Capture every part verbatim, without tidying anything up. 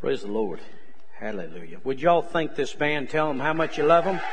Praise the Lord. Hallelujah. Would y'all thank this band? Tell them how much you love them.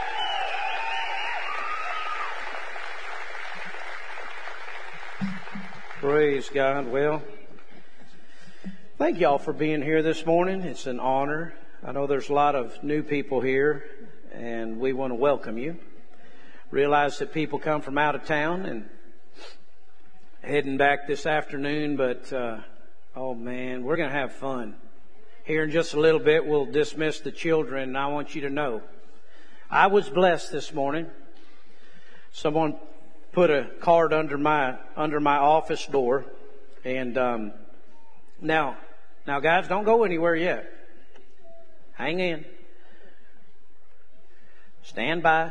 Praise God. Well, thank y'all for being here this morning. It's an honor. I know there's a lot of new people here, and we want to welcome you. Realize that people come from out of town and heading back this afternoon, but uh, oh man, we're going to have fun. Here in just a little bit, we'll dismiss the children, and I want you to know, I was blessed this morning. Someone put a card under my under my office door, and um, now, now, guys, don't go anywhere yet. Hang in. Stand by.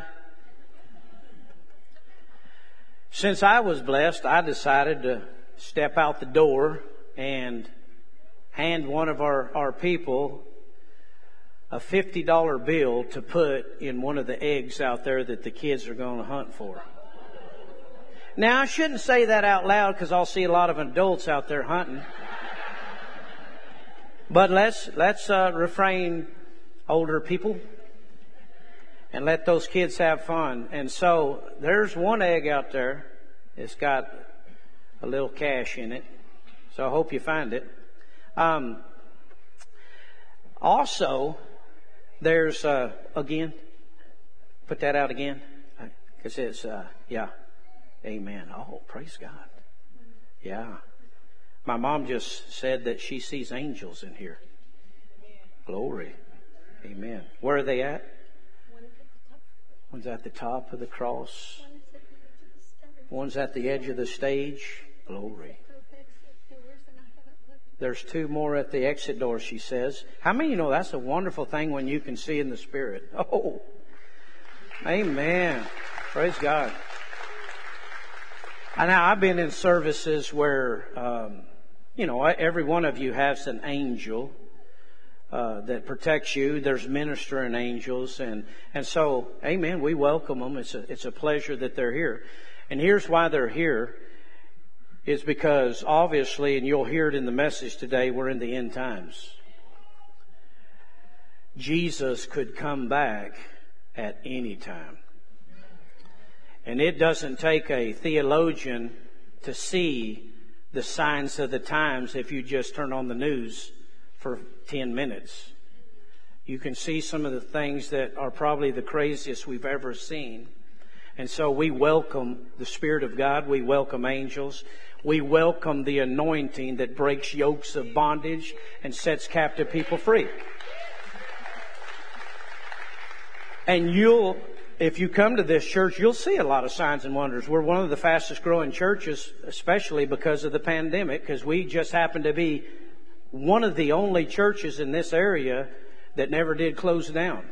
Since I was blessed, I decided to step out the door and hand one of our, our people a fifty dollar bill to put in one of the eggs out there that the kids are going to hunt for. Now, I shouldn't say that out loud because I'll see a lot of adults out there hunting. But let's let's uh, refrain, older people, and let those kids have fun. And so there's one egg out there that's got a little cash in it. So I hope you find it. Um, also, there's, uh, again, put that out again. Because it's, uh, yeah. Amen. Oh, praise God. Yeah. My mom just said that she sees angels in here. Glory. Amen. Where are they at? One's at the top of the cross. One's at the edge of the stage. Glory. There's two more at the exit door, she says. How many of you know that's a wonderful thing when you can see in the Spirit? Oh, amen. Praise God. And now I've been in services where, um, you know, every one of you has an angel uh, that protects you. There's ministering angels. And, and so, amen, we welcome them. It's a, it's a pleasure that they're here. And here's why they're here. Is because obviously, and you'll hear it in the message today, we're in the end times. Jesus could come back at any time. And it doesn't take a theologian to see the signs of the times if you just turn on the news for ten minutes. You can see some of the things that are probably the craziest we've ever seen. And so we welcome the Spirit of God. We welcome angels. We welcome the anointing that breaks yokes of bondage and sets captive people free. And you'll, if you come to this church, you'll see a lot of signs and wonders. We're one of the fastest growing churches, especially because of the pandemic, because we just happen to be one of the only churches in this area that never did close down.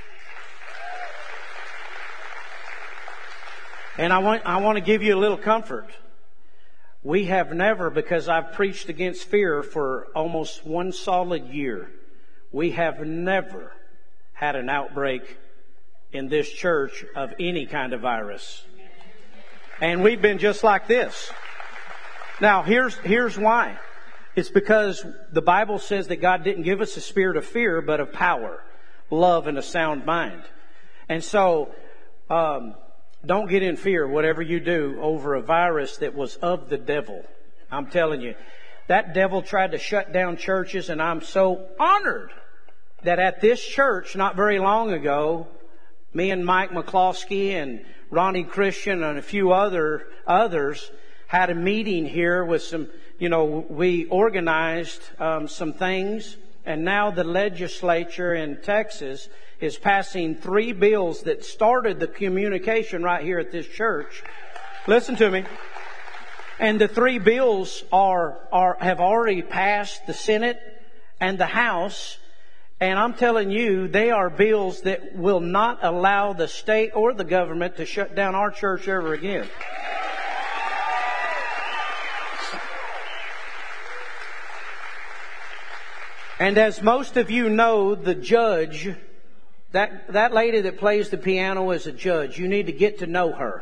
And I want, I want to give you a little comfort. We have never, because I've preached against fear for almost one solid year, we have never had an outbreak in this church of any kind of virus. And we've been just like this. Now, here's, here's why. It's because the Bible says that God didn't give us a spirit of fear, but of power, love, and a sound mind. And so, um, don't get in fear, whatever you do, over a virus that was of the devil. I'm telling you, that devil tried to shut down churches, and I'm so honored that at this church, not very long ago, me and Mike McCloskey and Ronnie Christian and a few other others had a meeting here with some, you know, we organized um, some things, and now the legislature in Texas is passing three bills that started the communication right here at this church. Listen to me. And the three bills are, are, have already passed the Senate and the House. And I'm telling you, they are bills that will not allow the state or the government to shut down our church ever again. And as most of you know, the judge, that, that lady that plays the piano is a judge. You need to get to know her.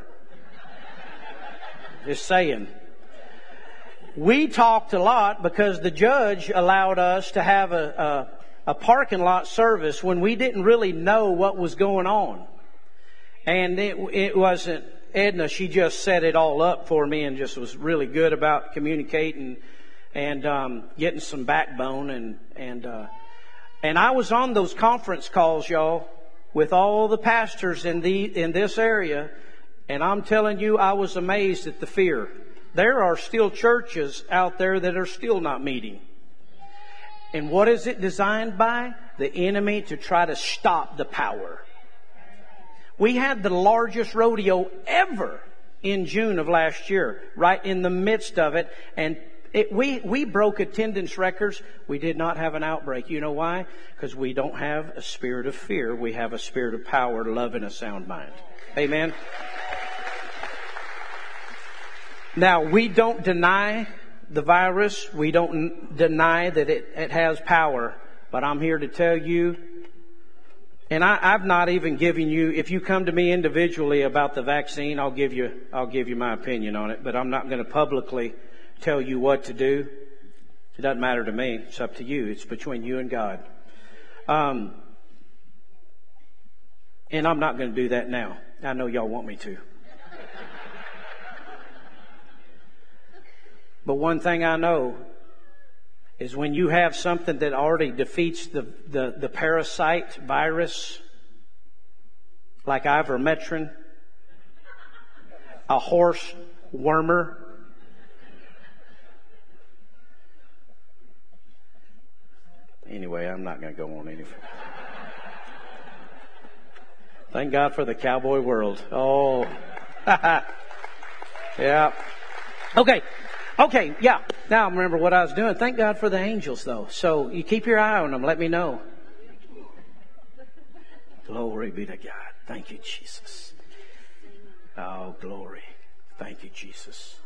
Just saying. We talked a lot because the judge allowed us to have a, a parking lot service when we didn't really know what was going on. And it, it wasn't Edna. She just set it all up for me and just was really good about communicating and um, getting some backbone. And and uh, and I was on those conference calls, y'all, with all the pastors in the in this area. And I'm telling you, I was amazed at the fear. There are still churches out there that are still not meeting. And what is it designed by? The enemy to try to stop the power. We had the largest rodeo ever in June of last year, right in the midst of it. And it, we, we broke attendance records. We did not have an outbreak. You know why? Because we don't have a spirit of fear. We have a spirit of power, love, and a sound mind. Amen. Now, we don't deny the virus. We don't deny that it, it has power. But I'm here to tell you, and I, I've not even given you, if you come to me individually about the vaccine, I'll give you, I'll give you my opinion on it. But I'm not going to publicly tell you what to do. It doesn't matter to me. It's up to you. It's between you and God. Um, and I'm not going to do that now. I know y'all want me to. But one thing I know is when you have something that already defeats the, the, the parasite virus, like ivermectin, a horse wormer, anyway, I'm not going to go on any further. Thank God for the cowboy world. Oh, yeah. Okay. Okay, yeah. Now I remember what I was doing. Thank God for the angels, though. So you keep your eye on them. Let me know. Glory be to God. Thank you, Jesus. Oh, glory. Thank you, Jesus.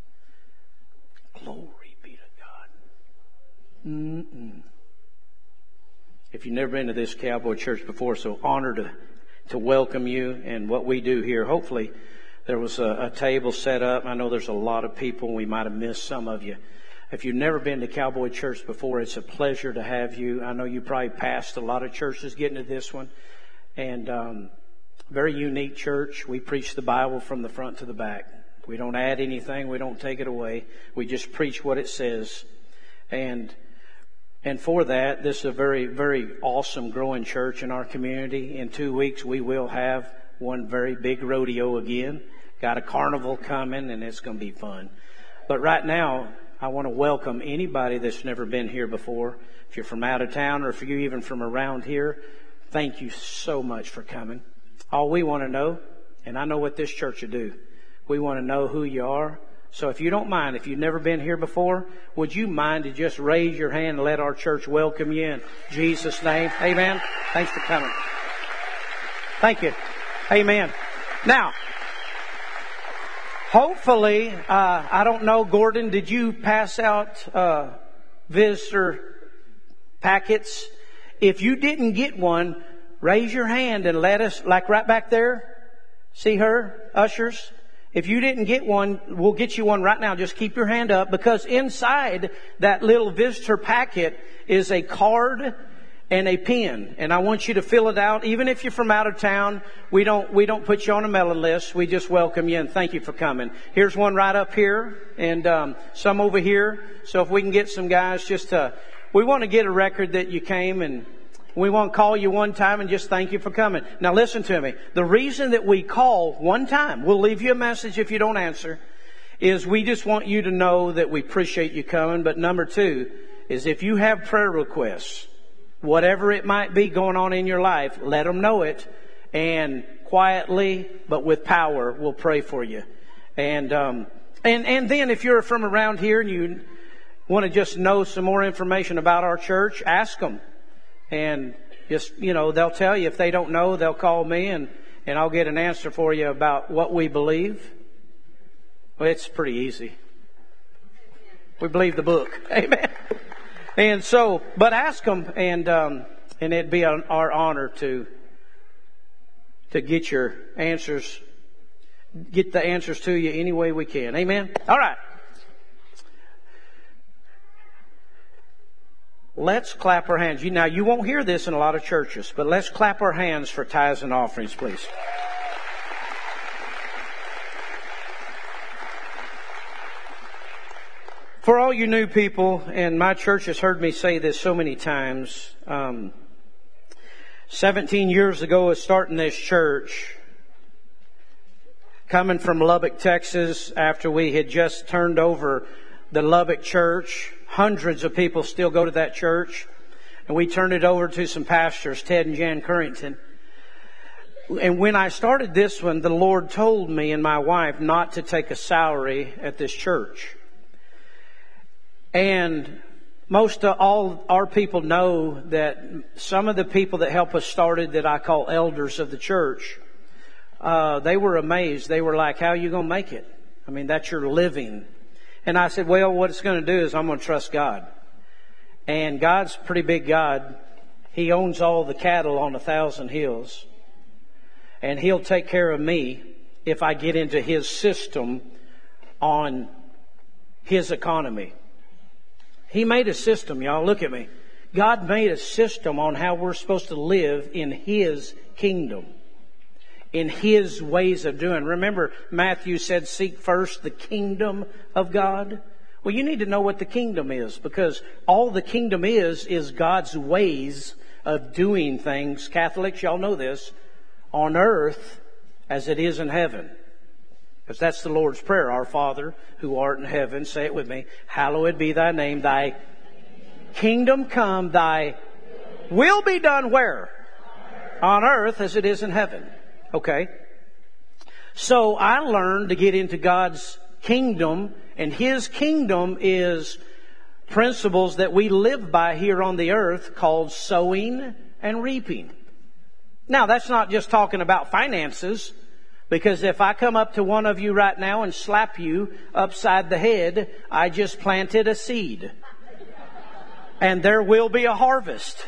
Glory be to God. Mm-mm. If you've never been to this cowboy church before, so honored to, to welcome you and what we do here. Hopefully, there was a, a table set up. I know there's a lot of people. We might have missed some of you. If you've never been to Cowboy Church before, it's a pleasure to have you. I know you probably passed a lot of churches getting to this one. And um, very unique church. We preach the Bible from the front to the back. We don't add anything. We don't take it away. We just preach what it says. And and for that, this is a very, very awesome growing church in our community. In two weeks, we will have one very big rodeo again. Got a carnival coming, and it's going to be fun. But right now, I want to welcome anybody that's never been here before. If you're from out of town or if you're even from around here, thank you so much for coming. All we want to know, and I know what this church will do, we want to know who you are. So if you don't mind, if you've never been here before, would you mind to just raise your hand and let our church welcome you in Jesus' name? Amen. Thanks for coming. Thank you. Amen. Now, hopefully, uh, I don't know, Gordon, did you pass out uh, visitor packets? If you didn't get one, raise your hand and let us, like right back there. See her, ushers? If you didn't get one, we'll get you one right now. Just keep your hand up, because inside that little visitor packet is a card and a pen, and I want you to fill it out. Even if you're from out of town, we don't we don't put you on a mailing list. We just welcome you and thank you for coming. Here's one right up here, and um, some over here. So if we can get some guys, just to, we want to get a record that you came, and we want to call you one time and just thank you for coming. Now listen to me. The reason that we call one time, we'll leave you a message if you don't answer, is we just want you to know that we appreciate you coming. But number two is if you have prayer requests, whatever it might be going on in your life, let them know it, and quietly but with power we'll pray for you. And um, and and then if you're from around here and you want to just know some more information about our church, ask them. And just, you know, they'll tell you. If they don't know, they'll call me and, and I'll get an answer for you about what we believe. Well, it's pretty easy. We believe the book. Amen. And so, but ask them, and um, and it'd be an, our honor to to get your answers, get the answers to you any way we can. Amen. All right. Let's clap our hands. You, now, you won't hear this in a lot of churches, but let's clap our hands for tithes and offerings, please. For all you new people, and my church has heard me say this so many times, um, seventeen years ago of starting this church, coming from Lubbock, Texas, after we had just turned over the Lubbock church. Hundreds of people still go to that church. And we turned it over to some pastors, Ted and Jan Currington. And when I started this one, the Lord told me and my wife not to take a salary at this church. And most of all our people know that some of the people that help us started that I call elders of the church, uh, they were amazed. They were like, how are you going to make it? I mean, that's your living. And I said, well, what it's going to do is I'm going to trust God. And God's a pretty big God. He owns all the cattle on a thousand hills. And He'll take care of me if I get into His system on His economy. He made a system, y'all. Look at me. God made a system on how we're supposed to live in His kingdom, in His ways of doing. Remember, Matthew said, seek first the kingdom of God. Well, you need to know what the kingdom is, because all the kingdom is, is God's ways of doing things. Catholics, y'all know this, on earth as it is in heaven. Because that's the Lord's Prayer. Our Father, who art in heaven, say it with me, hallowed be thy name, thy kingdom come, thy will be done where? On earth as it is in heaven. Okay. So I learned to get into God's kingdom, and His kingdom is principles that we live by here on the earth called sowing and reaping. Now, that's not just talking about finances, because if I come up to one of you right now and slap you upside the head, I just planted a seed. And there will be a harvest.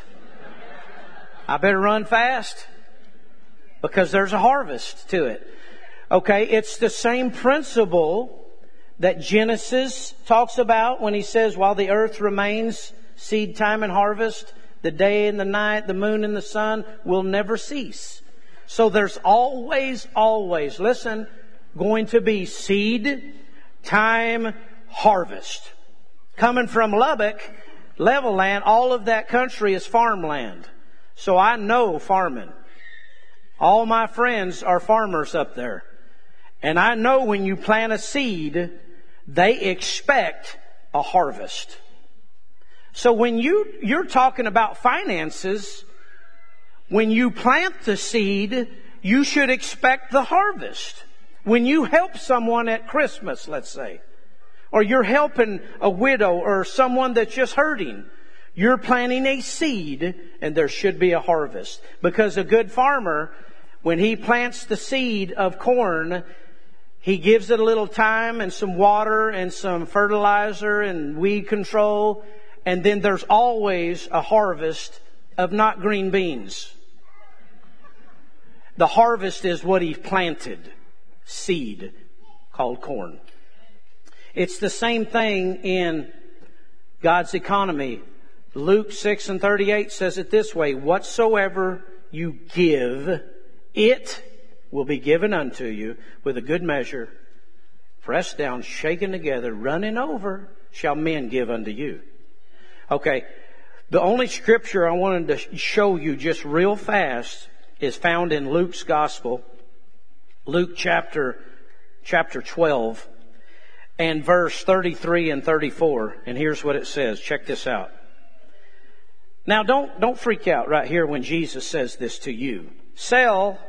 I better run fast, because there's a harvest to it. Okay, it's the same principle that Genesis talks about when he says, while the earth remains, seed time and harvest, the day and the night, the moon and the sun will never cease. So there's always, always, listen, going to be seed, time, harvest. Coming from Lubbock, level land, all of that country is farmland. So I know farming. All my friends are farmers up there. And I know when you plant a seed, they expect a harvest. So when you, you're talking about finances, when you plant the seed, you should expect the harvest. When you help someone at Christmas, let's say, or you're helping a widow or someone that's just hurting, you're planting a seed, and there should be a harvest. Because a good farmer, when he plants the seed of corn, he gives it a little time and some water and some fertilizer and weed control. And then there's always a harvest of not green beans. The harvest is what he planted. Seed called corn. It's the same thing in God's economy. Luke six and thirty-eight says it this way, whatsoever you give, it will be given unto you with a good measure, pressed down, shaken together, running over, shall men give unto you. Okay, the only scripture I wanted to show you just real fast is found in Luke's Gospel, Luke chapter chapter twelve, and verse thirty-three and thirty-four. And here's what it says. Check this out. Now, don't don't freak out right here when Jesus says this to you. Sell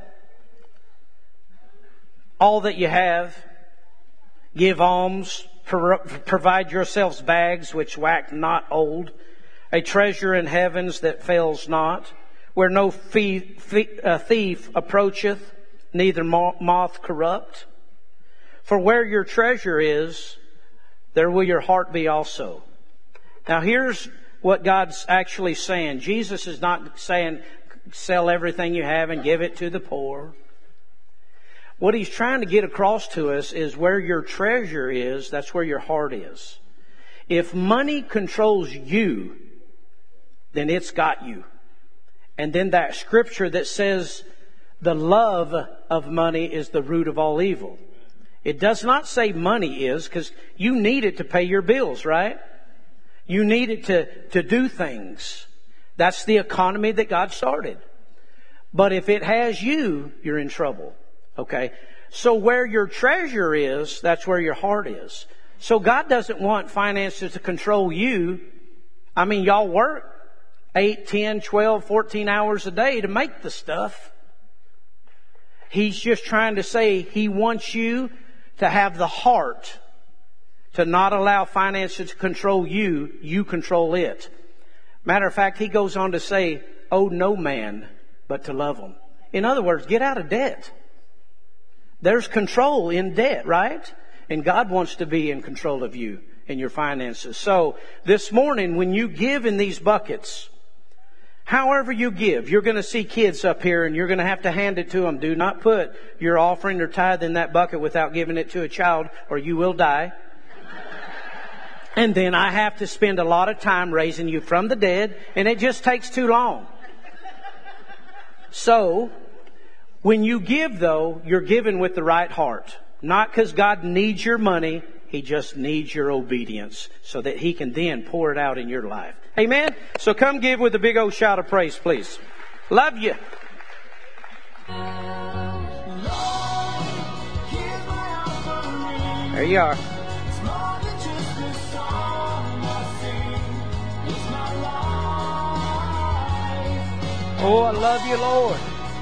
all that you have, give alms, provide yourselves bags which wax not old, a treasure in heavens that fails not, where no thief approacheth, neither moth corrupt. For where your treasure is, there will your heart be also. Now here's what God's actually saying. Jesus is not saying, sell everything you have and give it to the poor. What He's trying to get across to us is where your treasure is, that's where your heart is. If money controls you, then it's got you. And then that scripture that says the love of money is the root of all evil. It does not say money is, because you need it to pay your bills, right? You need it to, to do things. That's the economy that God started. But if it has you, you're in trouble. Okay? So where your treasure is, that's where your heart is. So God doesn't want finances to control you. I mean, y'all work eight, ten, twelve, fourteen hours a day to make the stuff. He's just trying to say He wants you to have the heart to not allow finances to control you. You control it. Matter of fact, He goes on to say, owe no man but to love him. In other words, get out of debt. There's control in debt, right? And God wants to be in control of you and your finances. So this morning, when you give in these buckets, however you give, you're going to see kids up here and you're going to have to hand it to them. Do not put your offering or tithe in that bucket without giving it to a child, or you will die. And then I have to spend a lot of time raising you from the dead, and it just takes too long. So, when you give, though, you're giving with the right heart. Not because God needs your money. He just needs your obedience so that He can then pour it out in your life. Amen? So come give with a big old shout of praise, please. Love you. There you are. Oh, I love you, Lord.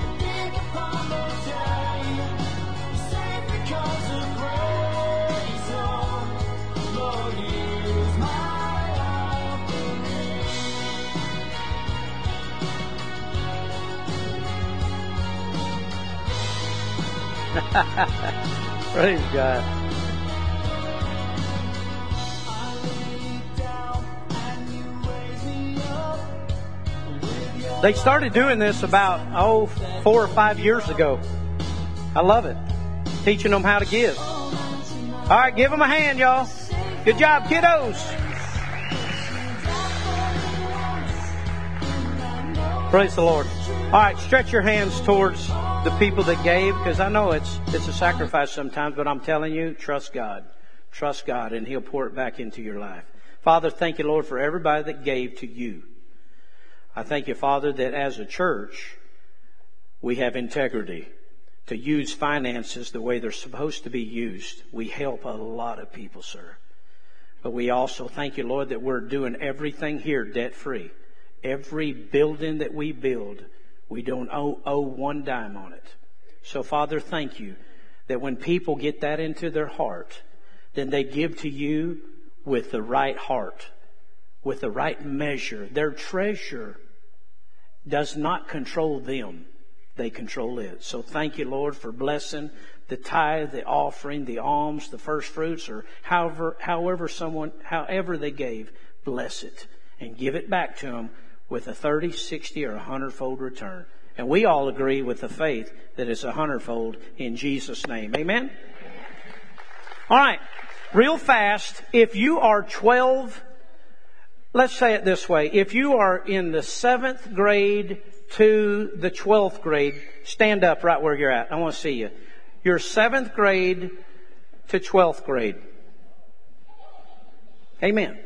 Praise God. They started doing this about, oh, four or five years ago. I love it. Teaching them how to give. All right, give them a hand, y'all. Good job, kiddos. Praise the Lord. All right, stretch your hands towards the people that gave, because I know it's it's a sacrifice sometimes, but I'm telling you, trust God. Trust God, and He'll pour it back into your life. Father, thank you, Lord, for everybody that gave to you. I thank you, Father, that as a church, we have integrity to use finances the way they're supposed to be used. We help a lot of people, sir. But we also thank you, Lord, that we're doing everything here debt-free. Every building that we build, we don't owe, owe one dime on it. So, Father, thank you that when people get that into their heart, then they give to you with the right heart, with the right measure. Their treasure does not control them. They control it. So thank you, Lord, for blessing the tithe, the offering, the alms, the first fruits, or however, however someone, however they gave, bless it and give it back to them with a thirty, sixty, or a hundredfold return. And we all agree with the faith that it's a hundredfold in Jesus' name. Amen? All right. Real fast. If you are twelve, let's say it this way. If you are in the seventh grade to the twelfth grade, stand up right where you're at. I want to see you. You're seventh grade to twelfth grade. Amen.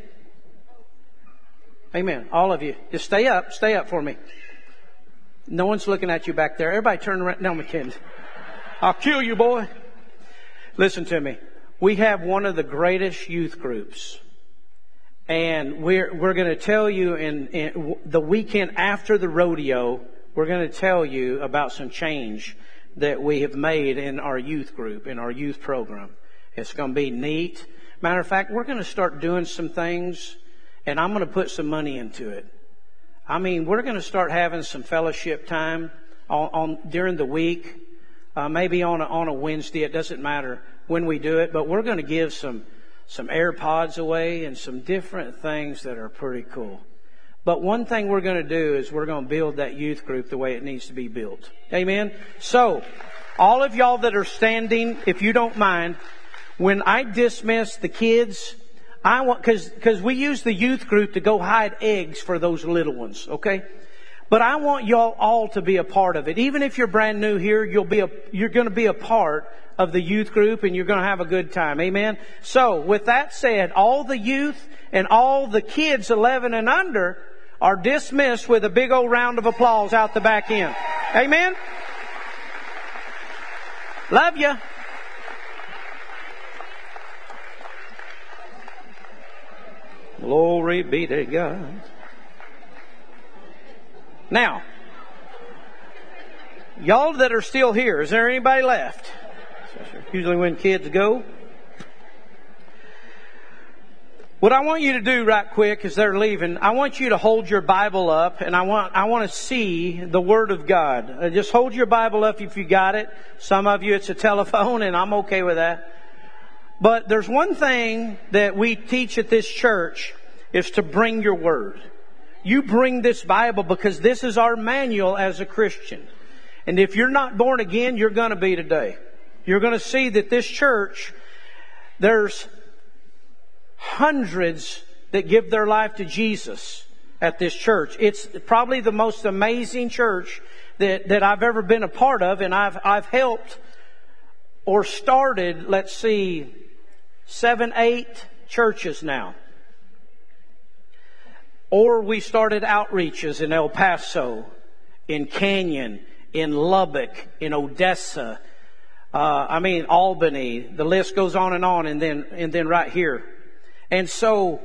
Amen. All of you. Just stay up. Stay up for me. No one's looking at you back there. Everybody turn around. No, McKinney. I'll kill you, boy. Listen to me. We have one of the greatest youth groups. And we're, we're going to tell you in, in the weekend after the rodeo, we're going to tell you about some change that we have made in our youth group, in our youth program. It's going to be neat. Matter of fact, we're going to start doing some things, and I'm going to put some money into it. I mean, we're going to start having some fellowship time on, on during the week, uh, maybe on a, on a Wednesday. It doesn't matter when we do it, but we're going to give some some AirPods away and some different things that are pretty cool. But one thing we're going to do is we're going to build that youth group the way it needs to be built. Amen? So, all of y'all that are standing, if you don't mind, when I dismiss the kids, I want, cause, cause we use the youth group to go hide eggs for those little ones, okay? But I want y'all all to be a part of it. Even if you're brand new here, you'll be a, you're gonna be a part of the youth group and you're gonna have a good time. Amen? So, with that said, all the youth and all the kids eleven and under are dismissed with a big old round of applause out the back end. Amen? Love you. Glory be to God. Now, y'all that are still here, is there anybody left? Usually when kids go. What I want you to do right quick as they're leaving, I want you to hold your Bible up and I want, I want to see the Word of God. Uh, just hold your Bible up if you got it. Some of you it's a telephone and I'm okay with that. But there's one thing that we teach at this church is to bring your Word. You bring this Bible because this is our manual as a Christian. And if you're not born again, you're going to be today. You're going to see that this church, there's hundreds that give their life to Jesus at this church. It's probably the most amazing church that, that I've ever been a part of. And I've, I've helped or started, let's see, seven, eight churches now. Or we started outreaches in El Paso, in Canyon, in Lubbock, in Odessa, uh, I mean Albany. The list goes on and on, and then and then right here. And so,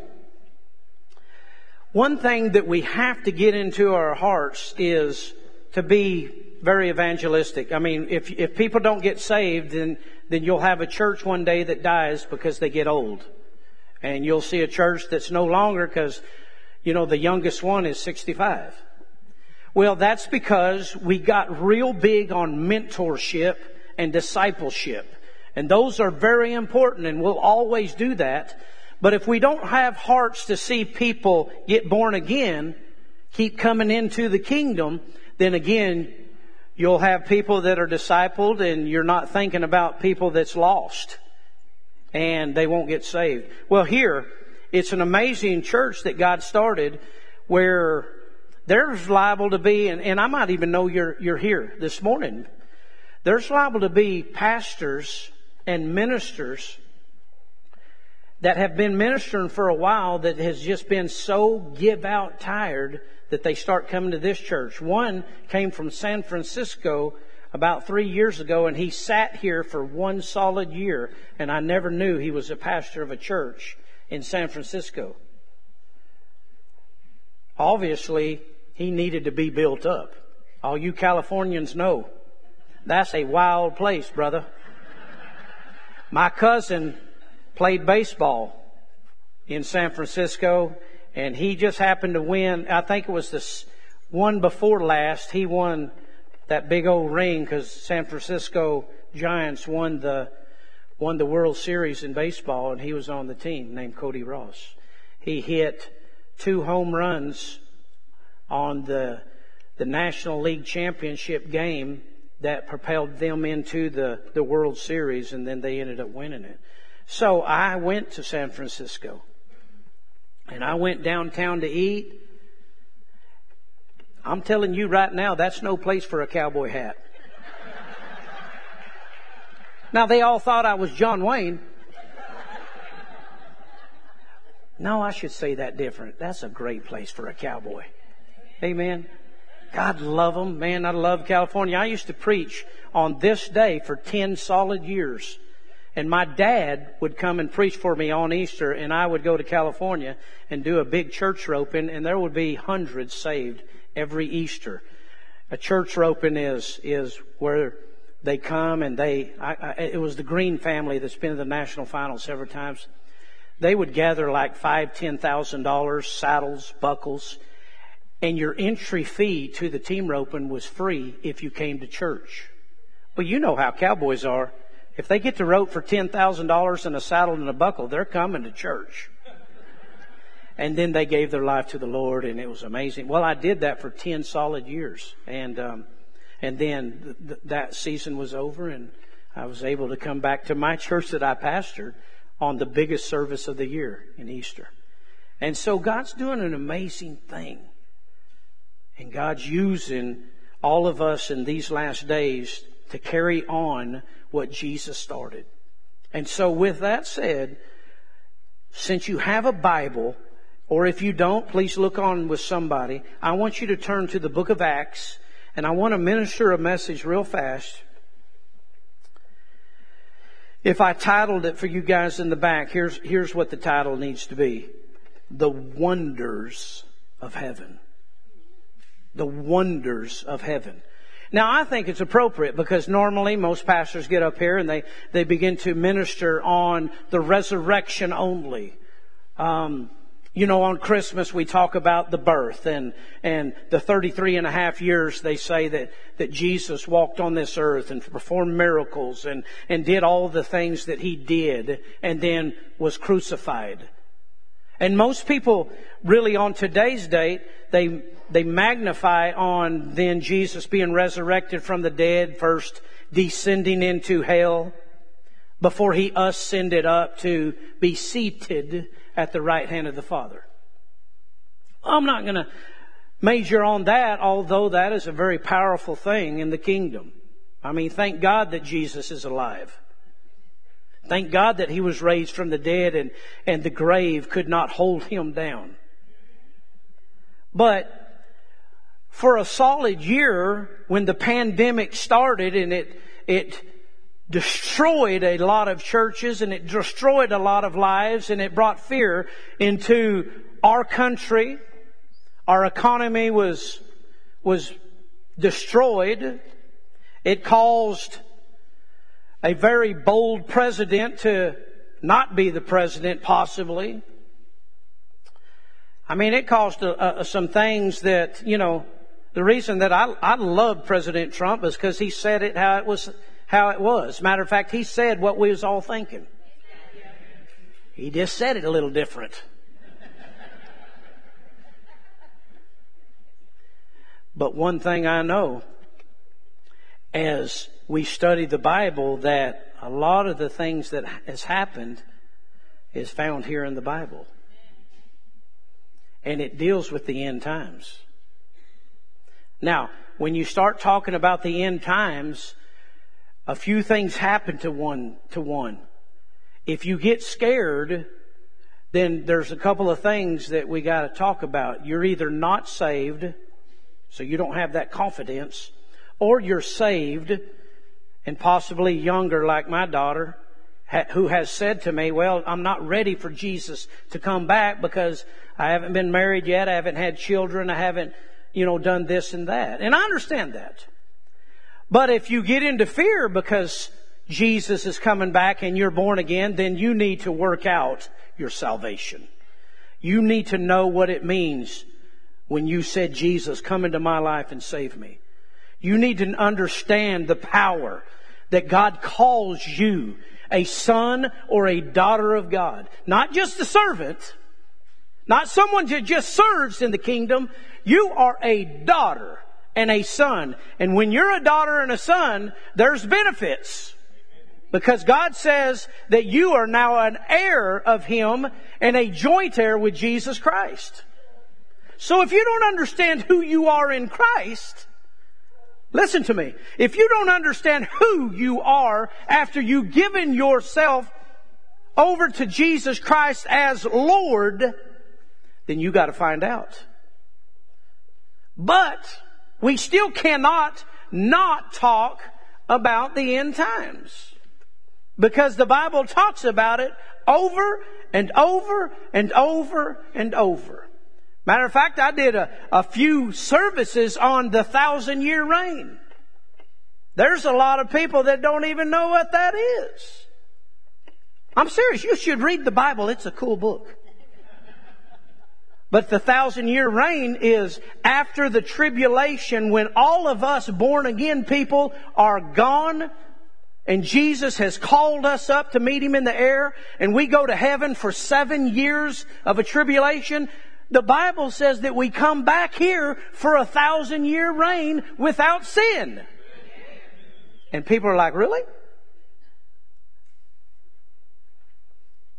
one thing that we have to get into our hearts is to be very evangelistic. I mean, if if people don't get saved, then then you'll have a church one day that dies because they get old, and you'll see a church that's no longer because, you know, the youngest one is sixty-five. Well, that's because we got real big on mentorship and discipleship. And those are very important, and we'll always do that. But if we don't have hearts to see people get born again, keep coming into the kingdom, then again, you'll have people that are discipled and you're not thinking about people that's lost. And they won't get saved. Well, here, it's an amazing church that God started where there's liable to be, and, and I might even know you're, you're here this morning. There's liable to be pastors and ministers that have been ministering for a while that has just been so give out tired that they start coming to this church. One came from San Francisco about three years ago, and he sat here for one solid year, and I never knew he was a pastor of a church in San Francisco. Obviously, he needed to be built up. All you Californians know, that's a wild place, brother. My cousin played baseball in San Francisco, and he just happened to win. I think it was this one before last. He won that big old ring because San Francisco Giants won the won the World Series in baseball, and he was on the team, named Cody Ross. He hit two home runs on the the National League Championship game that propelled them into the, the World Series, and then they ended up winning it. So I went to San Francisco, and I went downtown to eat. I'm telling you right now, that's no place for a cowboy hat. Now, they all thought I was John Wayne. No, I should say that different. That's a great place for a cowboy. Amen. God love them. Man, I love California. I used to preach on this day for ten solid years. And my dad would come and preach for me on Easter, and I would go to California and do a big church roping, and there would be hundreds saved every Easter. A church roping is is where they come and they, I, I, it was the Green family that's been to the national finals several times. They would gather like five, ten thousand dollars, saddles, buckles, and your entry fee to the team roping was free if you came to church. Well, you know how cowboys are. If they get to rope for ten thousand dollars and a saddle and a buckle, they're coming to church. And then they gave their life to the Lord, and it was amazing. Well, I did that for ten solid years, and um, and then th- that season was over, and I was able to come back to my church that I pastored on the biggest service of the year in Easter. And so God's doing an amazing thing. And God's using all of us in these last days to carry on what Jesus started. And so with that said, since you have a Bible, or if you don't, please look on with somebody. I want you to turn to the book of Acts, and I want to minister a message real fast. If I titled it for you guys in the back, here's, here's what the title needs to be. The Wonders of Heaven. The Wonders of Heaven. Now, I think it's appropriate because normally most pastors get up here and they, they begin to minister on the resurrection only. Um, you know, on Christmas we talk about the birth and, and the thirty-three and a half years they say that, that Jesus walked on this earth and performed miracles and, and did all the things that He did and then was crucified. And most people really on today's date, they, they magnify on then Jesus being resurrected from the dead, first descending into hell before He ascended up to be seated at the right hand of the Father. I'm not going to major on that, although that is a very powerful thing in the kingdom. I mean, thank God that Jesus is alive. Thank God that He was raised from the dead and, and the grave could not hold Him down. But for a solid year, when the pandemic started and it, it destroyed a lot of churches and it destroyed a lot of lives and it brought fear into our country, our economy was, was destroyed. It caused a very bold president to not be the president, possibly. I mean, it caused a, a, some things that, you know, the reason that I, I love President Trump is because he said it how it was, how it was. Matter of fact, he said what we was all thinking. He just said it a little different. But one thing I know, as we study the Bible, that a lot of the things that has happened is found here in the Bible. And it deals with the end times. Now, when you start talking about the end times, a few things happen to one, to one. If you get scared, then there's a couple of things that we got to talk about. You're either not saved, so you don't have that confidence, or you're saved and possibly younger like my daughter, who has said to me, well, I'm not ready for Jesus to come back because I haven't been married yet, I haven't had children, I haven't, you know, done this and that. And I understand that. But if you get into fear because Jesus is coming back and you're born again, then you need to work out your salvation. You need to know what it means when you said, Jesus, come into my life and save me. You need to understand the power that God calls you a son or a daughter of God. Not just a servant, not someone that just serves in the kingdom. You are a daughter and a son. And when you're a daughter and a son, there's benefits. Because God says that you are now an heir of Him and a joint heir with Jesus Christ. So if you don't understand who you are in Christ, listen to me. If you don't understand who you are after you've given yourself over to Jesus Christ as Lord, then you got to find out. But we still cannot not talk about the end times. Because the Bible talks about it over and over and over and over. Matter of fact, I did a, a few services on the thousand year reign. There's a lot of people that don't even know what that is. I'm serious. You should read the Bible. It's a cool book. But the thousand year reign is after the tribulation, when all of us born again people are gone and Jesus has called us up to meet Him in the air and we go to heaven for seven years of a tribulation. The Bible says that we come back here for a thousand year reign without sin. And people are like, really?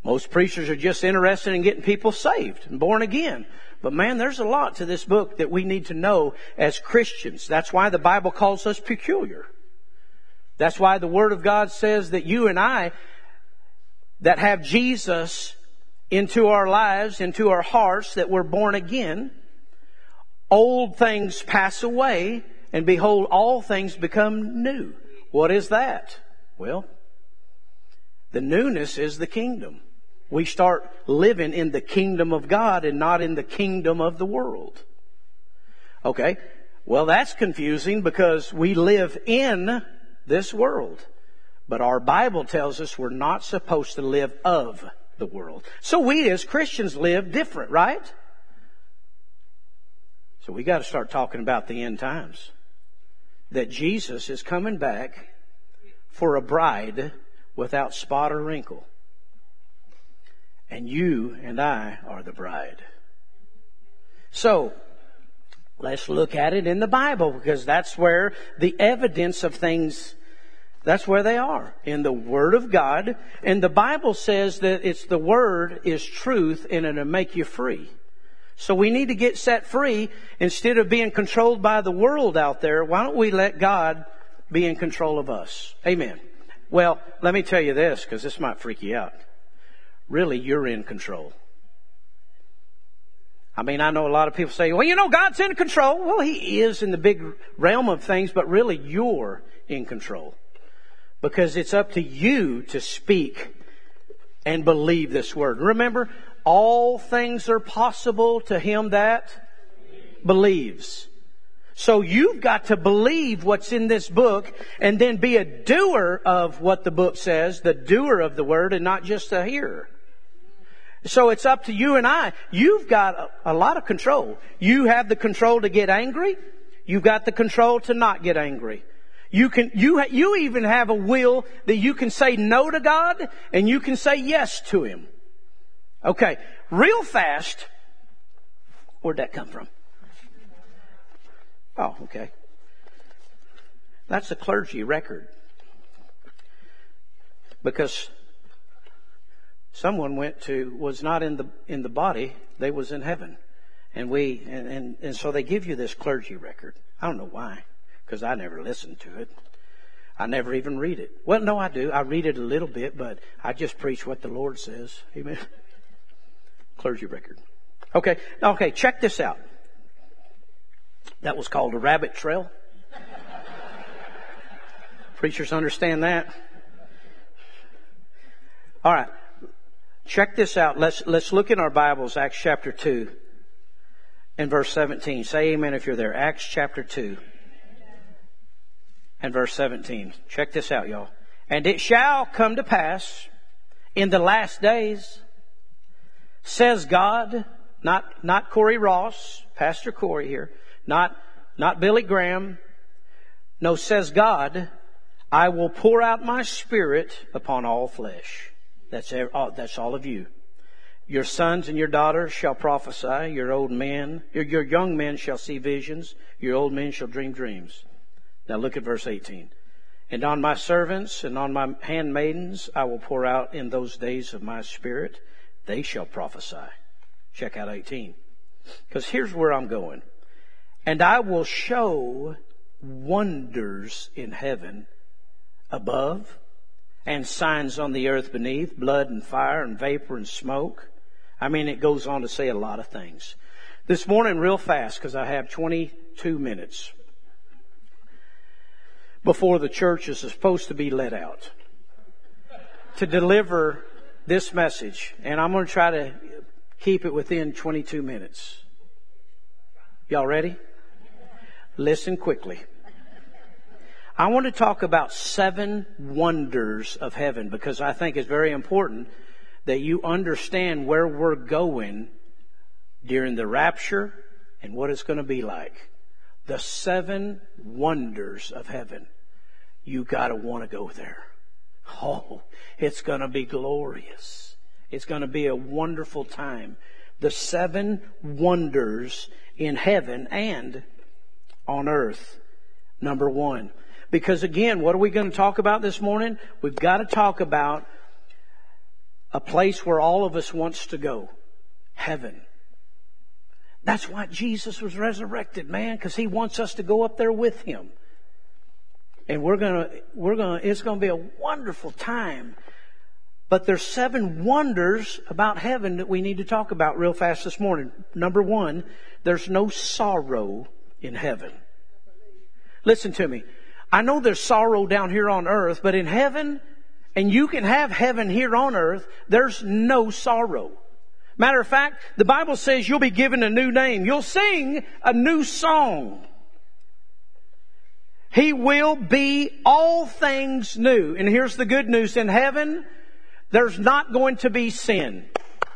Most preachers are just interested in getting people saved and born again. But man, there's a lot to this book that we need to know as Christians. That's why the Bible calls us peculiar. That's why the Word of God says that you and I that have Jesus into our lives, into our hearts, that we're born again, old things pass away, and behold, all things become new. What is that? Well, the newness is the kingdom. We start living in the kingdom of God and not in the kingdom of the world. Okay, well that's confusing because we live in this world. But our Bible tells us we're not supposed to live of the world. So we as Christians live different, right? So we got to start talking about the end times. That Jesus is coming back for a bride without spot or wrinkle. And you and I are the bride. So, let's look at it in the Bible because that's where the evidence of things, that's where they are. In the Word of God. And the Bible says that it's the Word is truth and it'll make you free. So we need to get set free instead of being controlled by the world out there. Why don't we let God be in control of us? Amen. Well, let me tell you this because this might freak you out. Really, you're in control. I mean, I know a lot of people say, well, you know, God's in control. Well, He is in the big realm of things, but really you're in control. Because it's up to you to speak and believe this word. Remember, all things are possible to him that believes. So you've got to believe what's in this book and then be a doer of what the book says, the doer of the word and not just a hearer. So it's up to you and I. You've got a, a lot of control. You have the control to get angry. You've got the control to not get angry. You can, you, you even have a will that you can say no to God and you can say yes to Him. Okay, real fast. Where'd that come from? Oh, okay. That's a clergy record. Because someone went to, was not in the, in the body, they was in heaven. And we, and, and, and so they give you this clergy record. I don't know why. Because I never listened to it. I never even read it. Well, no, I do. I read it a little bit, but I just preach what the Lord says. Amen. Clergy record. Okay. Okay. Check this out. That was called a rabbit trail. Preachers understand that. All right. Check this out. Let's, let's look in our Bibles, Acts chapter two and verse seventeen. Say amen if you're there. Acts chapter two and verse seventeen. Check this out, y'all. And it shall come to pass in the last days, says God, not, not Corey Ross, Pastor Corey here, not, not Billy Graham. No, says God, I will pour out my Spirit upon all flesh. That's, that's all of you. Your sons and your daughters shall prophesy. Your old men, your, your young men shall see visions. Your old men shall dream dreams. Now look at verse eighteen. And on my servants and on my handmaidens I will pour out in those days of my Spirit. They shall prophesy. Check out eighteen. Because here's where I'm going. And I will show wonders in heaven above and signs on the earth beneath, blood and fire and vapor and smoke. I mean, it goes on to say a lot of things. This morning, real fast, because I have twenty-two minutes before the church is supposed to be let out to deliver this message. And I'm going to try to keep it within twenty-two minutes. Y'all ready? Listen quickly. I want to talk about seven wonders of heaven because I think it's very important that you understand where we're going during the rapture and what it's going to be like. The seven wonders of heaven. You got to want to go there. Oh, it's going to be glorious. It's going to be a wonderful time. The seven wonders in heaven and on earth. Number one. Because again, what are we going to talk about this morning? We've got to talk about a place where all of us wants to go. Heaven. That's why Jesus was resurrected, man, because He wants us to go up there with Him. And we're gonna, we're gonna, it's gonna be a wonderful time. But there's seven wonders about heaven that we need to talk about real fast this morning. Number one, there's no sorrow in heaven. Listen to me. I know there's sorrow down here on earth, but in heaven, and you can have heaven here on earth, there's no sorrow. Matter of fact, the Bible says you'll be given a new name. You'll sing a new song. He will be all things new. And here's the good news. In heaven, there's not going to be sin.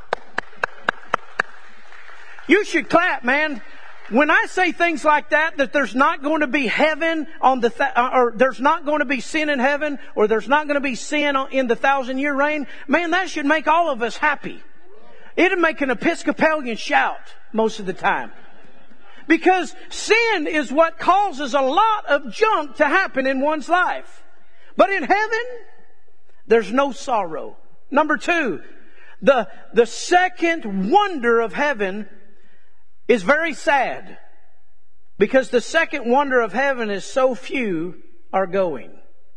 You should clap, man. When I say things like that, that there's not going to be heaven on the, th- or there's not going to be sin in heaven, or there's not going to be sin in the thousand year reign, man, that should make all of us happy. It'll make an Episcopalian shout most of the time. Because sin is what causes a lot of junk to happen in one's life. But in heaven, there's no sorrow. Number two, the, the second wonder of heaven is very sad. Because the second wonder of heaven is so few are going.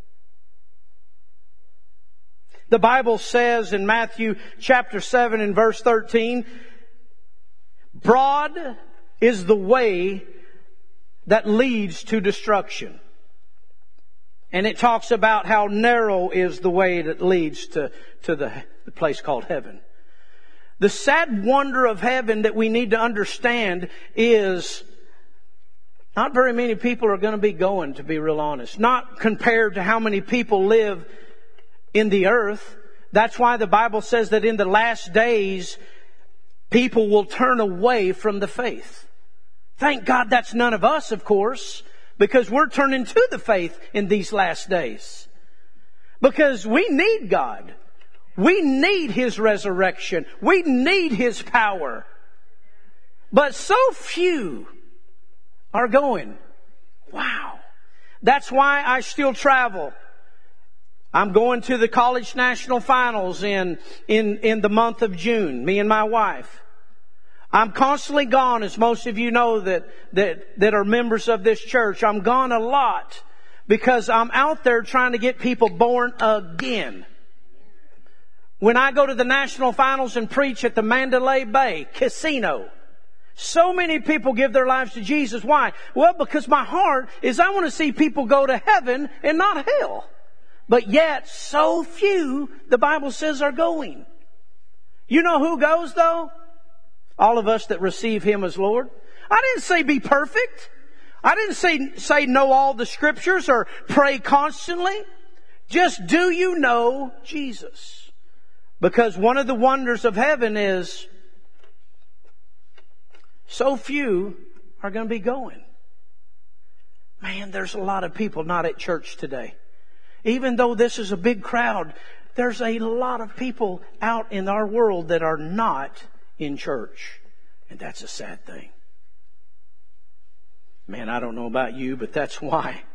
The Bible says in Matthew chapter seven and verse thirteen, broad is the way that leads to destruction. And it talks about how narrow is the way that leads to, to the, the place called heaven. The sad wonder of heaven that we need to understand is not very many people are going to be going, to be real honest. Not compared to how many people live in the earth. That's why the Bible says that in the last days, people will turn away from the faith. Thank God that's none of us, of course, because we're turning to the faith in these last days. Because we need God. We need His resurrection. We need His power. But so few are going. Wow. That's why I still travel. I'm going to the college national finals in, in, in the month of June, me and my wife. I'm constantly gone, as most of you know that, that, that are members of this church. I'm gone a lot because I'm out there trying to get people born again. When I go to the national finals and preach at the Mandalay Bay Casino, so many people give their lives to Jesus. Why? Well, because my heart is I want to see people go to heaven and not hell. But yet, so few, the Bible says, are going. You know who goes, though? All of us that receive Him as Lord. I didn't say be perfect. I didn't say, say know all the Scriptures or pray constantly. Just do you know Jesus? Because one of the wonders of heaven is so few are going to be going. Man, there's a lot of people not at church today. Even though this is a big crowd, there's a lot of people out in our world that are not in church. And that's a sad thing. Man, I don't know about you, but that's why.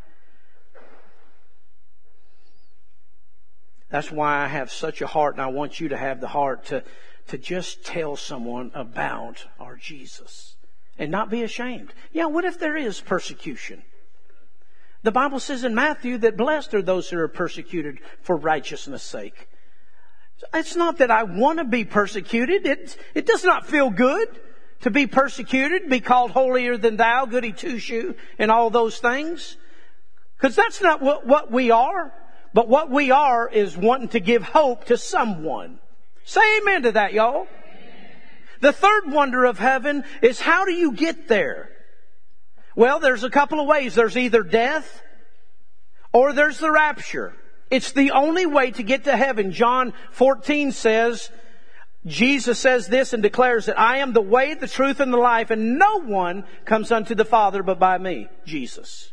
That's why I have such a heart, and I want you to have the heart to, to just tell someone about our Jesus. And not be ashamed. Yeah, what if there is persecution? The Bible says in Matthew that blessed are those who are persecuted for righteousness' sake. It's not that I want to be persecuted. It, it does not feel good to be persecuted, be called holier than thou, goody two-shoe, and all those things. Because that's not what, what we are. But what we are is wanting to give hope to someone. Say amen to that, y'all. The third wonder of heaven is how do you get there? Well, there's a couple of ways. There's either death or there's the rapture. It's the only way to get to heaven. John fourteen says, Jesus says this and declares that I am the way, the truth, and the life, and no one comes unto the Father but by me, Jesus.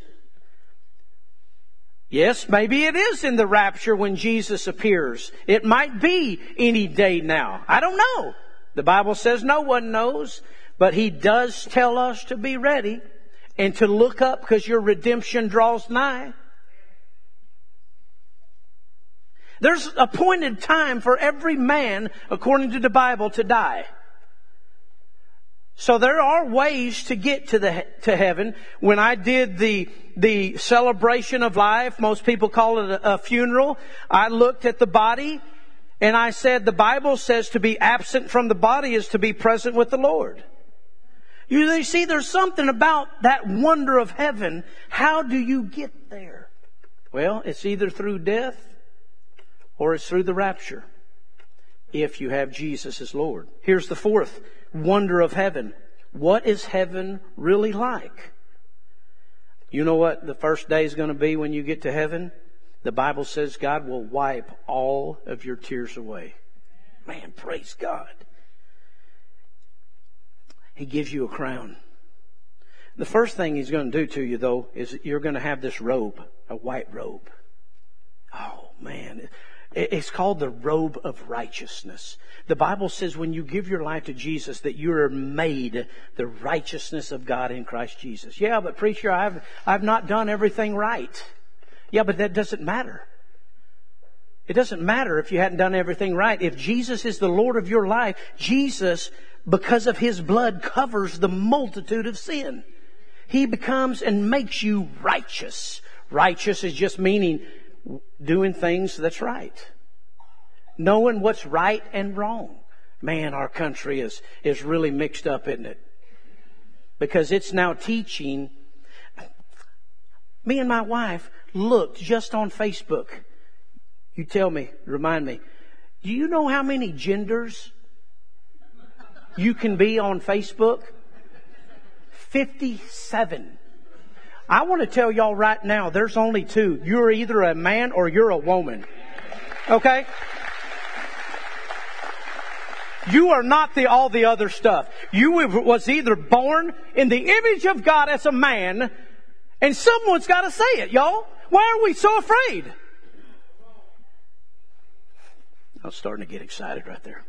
Yes, maybe it is in the rapture when Jesus appears. It might be any day now. I don't know. The Bible says no one knows, but He does tell us to be ready and to look up because your redemption draws nigh. There's appointed time for every man, according to the Bible, to die. So there are ways to get to the to heaven. When I did the the celebration of life, most people call it a, a funeral, I looked at the body and I said the Bible says to be absent from the body is to be present with the Lord. You see, there's something about that wonder of heaven. How do you get there? Well, it's either through death or it's through the rapture, if you have Jesus as Lord. Here's the fourth wonder of heaven. What is heaven really like? You know what the first day is going to be when you get to heaven? The Bible says God will wipe all of your tears away. Man, praise God. He gives you a crown. The first thing He's going to do to you, though, is you're going to have this robe, a white robe. Oh, man. It's called the robe of righteousness. The Bible says when you give your life to Jesus that you are made the righteousness of God in Christ Jesus. Yeah, but preacher, I've, I've not done everything right. Yeah, but that doesn't matter. It doesn't matter if you hadn't done everything right. If Jesus is the Lord of your life, Jesus, because of His blood, covers the multitude of sin. He becomes and makes you righteous. Righteous is just meaning doing things that's right. Knowing what's right and wrong. Man, our country is, is really mixed up, isn't it? Because it's now teaching. Me and my wife looked just on Facebook. You tell me, remind me. Do you know how many genders you can be on Facebook? fifty-seven. I want to tell y'all right now, there's only two. You're either a man or you're a woman. Okay? You are not the all the other stuff. You was either born in the image of God as a man, and someone's got to say it, y'all. Why are we so afraid? I was starting to get excited right there.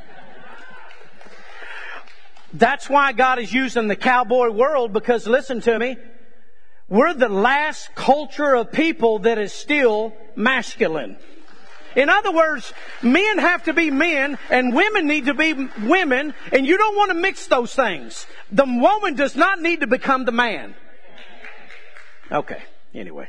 That's why God is using the cowboy world, because listen to me, we're the last culture of people that is still masculine. In other words, men have to be men and women need to be women, and you don't want to mix those things. The woman does not need to become the man. Okay, anyway.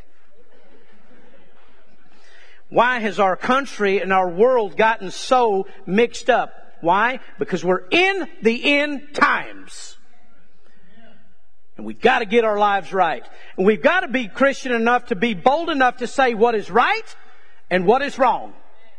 Why has our country and our world gotten so mixed up? Why? Because we're in the end times. And we've got to get our lives right. And we've got to be Christian enough to be bold enough to say what is right and what is wrong.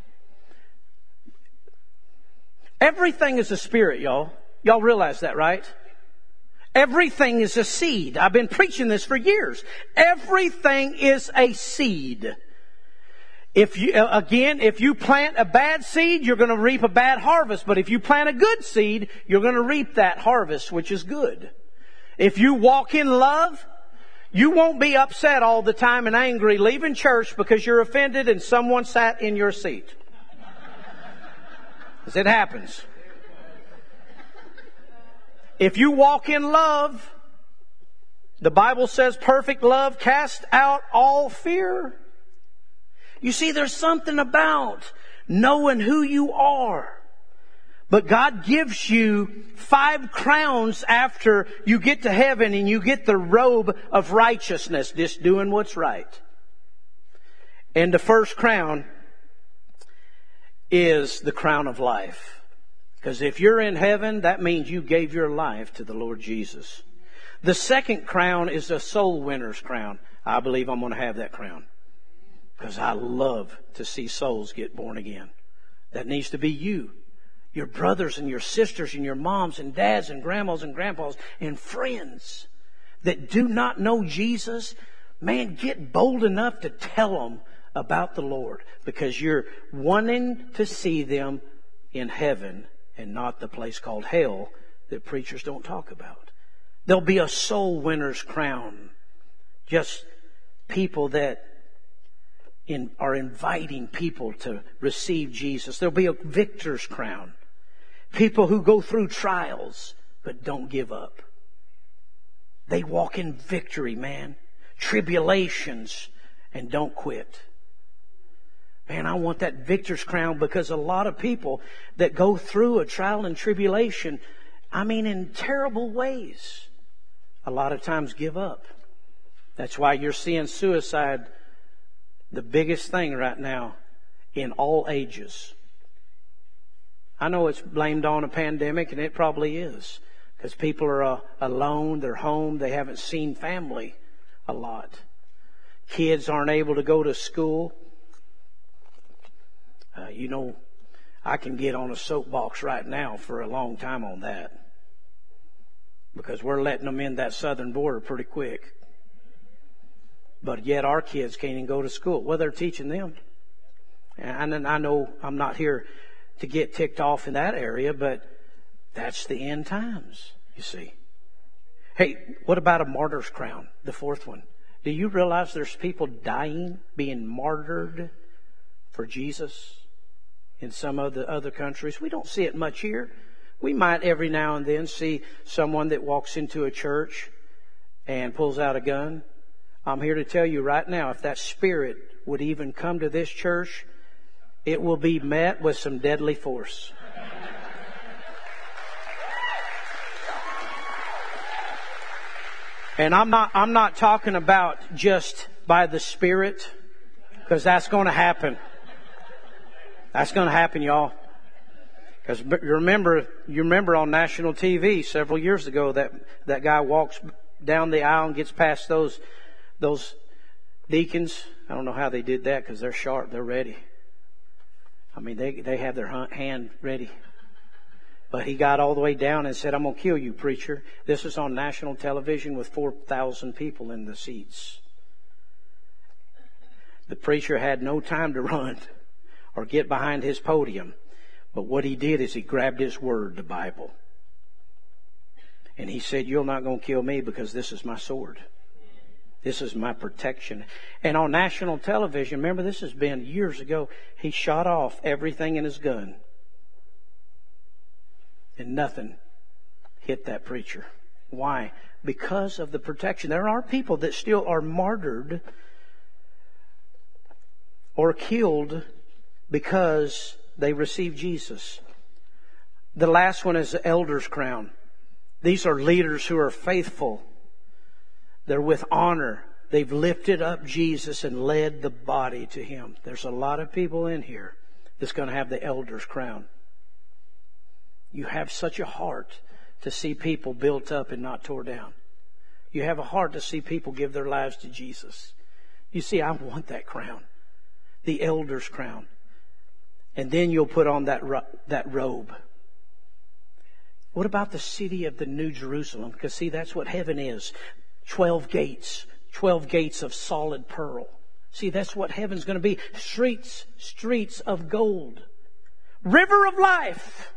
Everything is a spirit, y'all. Y'all realize that, right? Everything is a seed. I've been preaching this for years. Everything is a seed. If you, again, if you plant a bad seed, you're going to reap a bad harvest. But if you plant a good seed, you're going to reap that harvest, which is good. If you walk in love, you won't be upset all the time and angry leaving church because you're offended and someone sat in your seat. Because it happens. If you walk in love, the Bible says perfect love casts out all fear. You see, there's something about knowing who you are. But God gives you five crowns after you get to heaven, and you get the robe of righteousness, just doing what's right. And the first crown is the crown of life. Because if you're in heaven, that means you gave your life to the Lord Jesus. The second crown is a soul winner's crown. I believe I'm going to have that crown. Because I love to see souls get born again. That needs to be you. Your brothers and your sisters and your moms and dads and grandmas and grandpas and friends that do not know Jesus. Man, get bold enough to tell them about the Lord. Because you're wanting to see them in heaven and not the place called hell that preachers don't talk about. There'll be a soul winner's crown. Just people that in, are inviting people to receive Jesus. There'll be a victor's crown. People who go through trials but don't give up. They walk in victory, man. Tribulations and don't quit. Man, I want that victor's crown, because a lot of people that go through a trial and tribulation, I mean, in terrible ways, a lot of times give up. That's why you're seeing suicide the biggest thing right now in all ages. I know it's blamed on a pandemic, and it probably is, because people are uh, alone, they're home, they haven't seen family a lot. Kids aren't able to go to school. Uh, you know, I can get on a soapbox right now for a long time on that, because we're letting them in that southern border pretty quick. But yet our kids can't even go to school. Well, they're teaching them. And I know I'm not here to get ticked off in that area, but that's the end times, you see. Hey, what about a martyr's crown, the fourth one? Do you realize there's people dying, being martyred for Jesus in some of the other countries? We don't see it much here. We might every now and then see someone that walks into a church and pulls out a gun. I'm here to tell you right now, if that spirit would even come to this church, it will be met with some deadly force. And I'm not, I'm not talking about just by the Spirit, because that's going to happen. That's going to happen, y'all. Because you remember, you remember on national T V several years ago that, that guy walks down the aisle and gets past those Those deacons. I don't know how they did that, because they're sharp. They're ready. I mean, they they have their hand ready. But he got all the way down and said, "I'm going to kill you, preacher." This was on national television with four thousand people in the seats. The preacher had no time to run or get behind his podium. But what he did is he grabbed his word, the Bible. And he said, "You're not going to kill me, because this is my sword. This is my protection." And on national television, remember, this has been years ago, he shot off everything in his gun. And nothing hit that preacher. Why? Because of the protection. There are people that still are martyred or killed because they received Jesus. The last one is the elder's crown. These are leaders who are faithful. They're with honor. They've lifted up Jesus and led the body to Him. There's a lot of people in here that's going to have the elder's crown. You have such a heart to see people built up and not tore down. You have a heart to see people give their lives to Jesus. You see, I want that crown. The elder's crown. And then you'll put on that, ro- that robe. What about the city of the New Jerusalem? Because see, that's what heaven is. Twelve gates. Twelve gates of solid pearl. See, that's what heaven's going to be. Streets, streets of gold. River of life.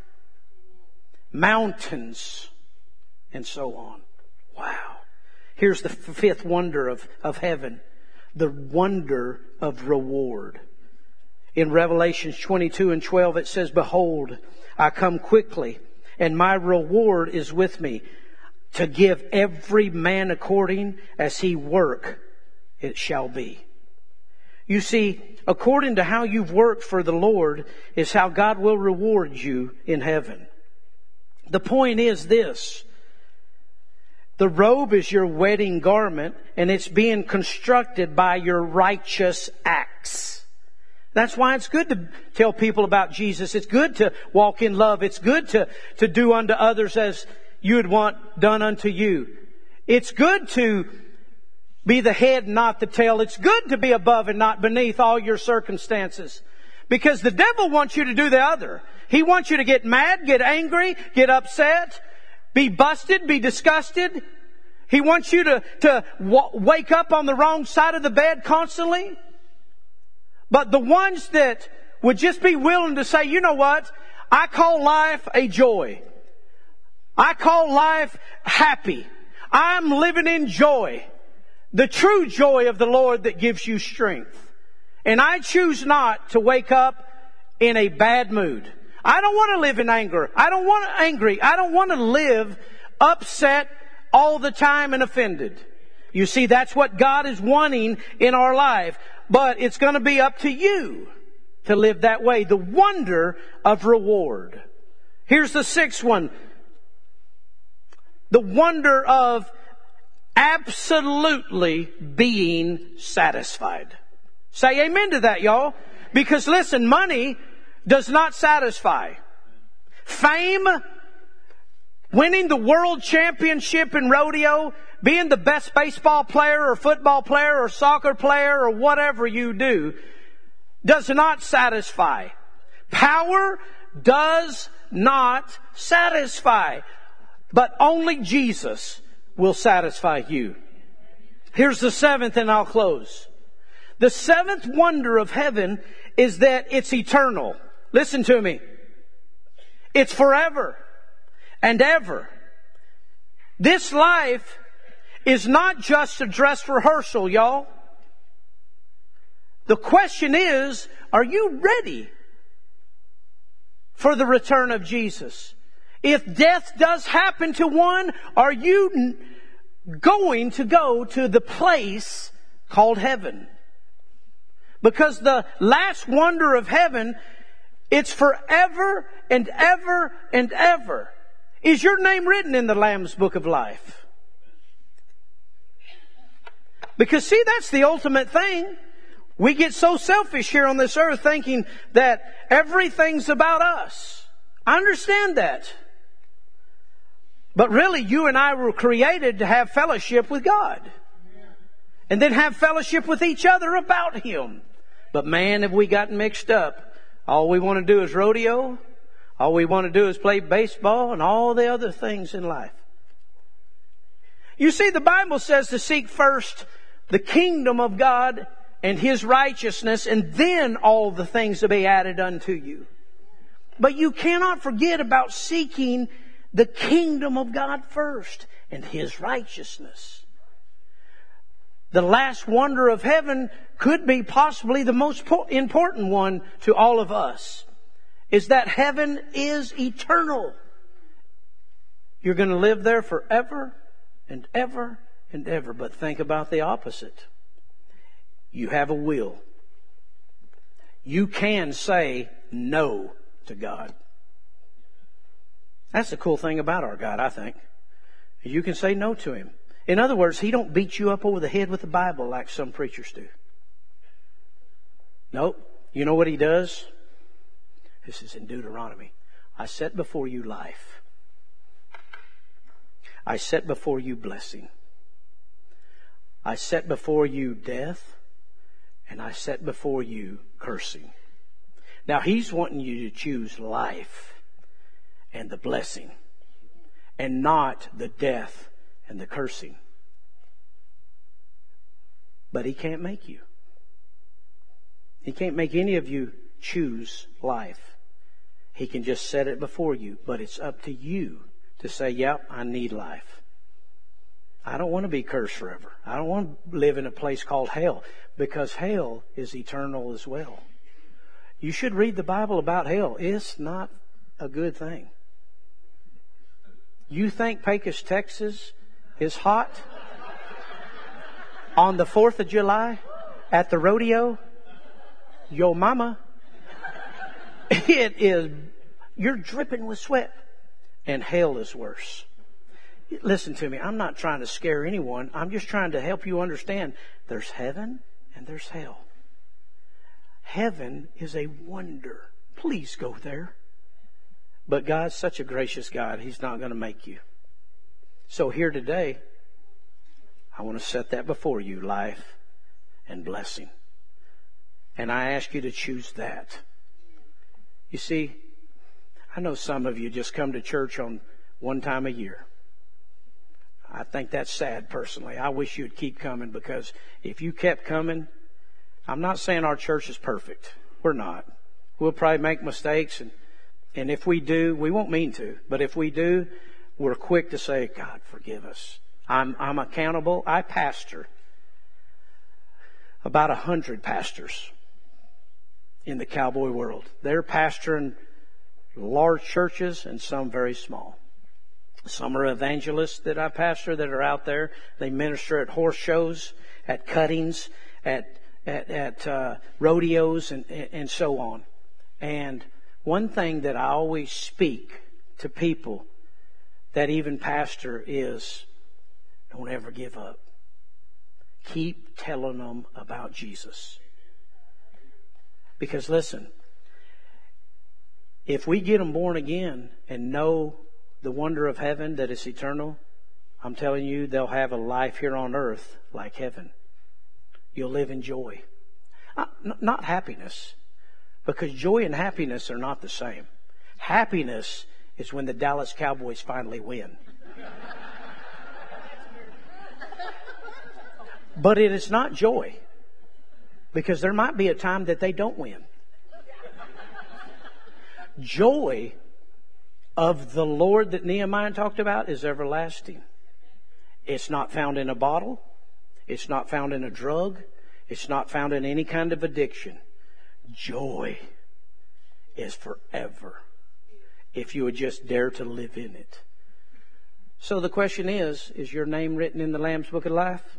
Mountains. And so on. Wow. Here's the fifth wonder of, of heaven. The wonder of reward. In Revelation twenty-two and twelve it says, "Behold, I come quickly, and my reward is with me, to give every man according as he work, it shall be." You see, according to how you've worked for the Lord is how God will reward you in heaven. The point is this. The robe is your wedding garment, and it's being constructed by your righteous acts. That's why it's good to tell people about Jesus. It's good to walk in love. It's good to, to do unto others as you would want done unto you. It's good to be the head, not the tail. It's good to be above and not beneath all your circumstances. Because the devil wants you to do the other. He wants you to get mad, get angry, get upset, be busted, be disgusted. He wants you to, to w- wake up on the wrong side of the bed constantly. But the ones that would just be willing to say, you know what? I call life a joy. I call life happy. I'm living in joy. The true joy of the Lord that gives you strength. And I choose not to wake up in a bad mood. I don't want to live in anger. I don't want to angry. I don't want to live upset all the time and offended. You see, that's what God is wanting in our life. But it's going to be up to you to live that way. The wonder of reward. Here's the sixth one. The wonder of absolutely being satisfied. Say amen to that, y'all. Because listen, money does not satisfy. Fame, winning the world championship in rodeo, being the best baseball player or football player or soccer player or whatever you do, does not satisfy. Power does not satisfy. But only Jesus will satisfy you. Here's the seventh, and I'll close. The seventh wonder of heaven is that it's eternal. Listen to me. It's forever and ever. This life is not just a dress rehearsal, y'all. The question is, are you ready for the return of Jesus? If death does happen to one, are you going to go to the place called heaven? Because the last wonder of heaven, it's forever and ever and ever. Is your name written in the Lamb's Book of Life? Because see, that's the ultimate thing. We get so selfish here on this earth thinking that everything's about us. I understand that. But really, you and I were created to have fellowship with God. And then have fellowship with each other about Him. But man, have we gotten mixed up. All we want to do is rodeo. All we want to do is play baseball and all the other things in life. You see, the Bible says to seek first the kingdom of God and His righteousness, and then all the things will be added unto you. But you cannot forget about seeking the kingdom of God first and His righteousness. The last wonder of heaven could be possibly the most important one to all of us, is that heaven is eternal. You're going to live there forever and ever and ever. But think about the opposite. You have a will. You can say no to God. That's the cool thing about our God, I think. You can say no to Him. In other words, He don't beat you up over the head with the Bible like some preachers do. Nope. You know what He does? This is in Deuteronomy. I set before you life. I set before you blessing. I set before you death. And I set before you cursing. Now He's wanting you to choose life and the blessing, and not the death and the cursing. But He can't make you. He can't make any of you choose life. He can just set it before you. But it's up to you to say, yep, I need life. I don't want to be cursed forever. I don't want to live in a place called hell, because hell is eternal as well. You should read the Bible about hell. It's not a good thing. You think Pecos, Texas is hot on the fourth of July at the rodeo? Yo mama. It is, you're dripping with sweat. And hell is worse. Listen to me. I'm not trying to scare anyone. I'm just trying to help you understand there's heaven and there's hell. Heaven is a wonder. Please go there. But God's such a gracious God. He's not going to make you. So here today, I want to set that before you, life and blessing. And I ask you to choose that. You see, I know some of you just come to church on one time a year. I think that's sad personally. I wish you'd keep coming, because if you kept coming, I'm not saying our church is perfect. We're not. We'll probably make mistakes, and, and if we do, we won't mean to. But if we do, we're quick to say, God, forgive us. I'm, I'm accountable. I pastor about a hundred pastors in the cowboy world. They're pastoring large churches and some very small. Some are evangelists that I pastor that are out there. They minister at horse shows, at cuttings, at at, at uh, rodeos and, and so on. And one thing that I always speak to people that even pastor is, don't ever give up. Keep telling them about Jesus. Because listen, if we get them born again and know the wonder of heaven that is eternal, I'm telling you, they'll have a life here on earth like heaven. You'll live in joy. Not happiness, because joy and happiness are not the same. Happiness is when the Dallas Cowboys finally win. But it is not joy, because there might be a time that they don't win. Joy of the Lord that Nehemiah talked about is everlasting. It's not found in a bottle. It's not found in a drug. It's not found in any kind of addiction. Joy is forever if you would just dare to live in it. So the question is, is your name written in the Lamb's Book of Life?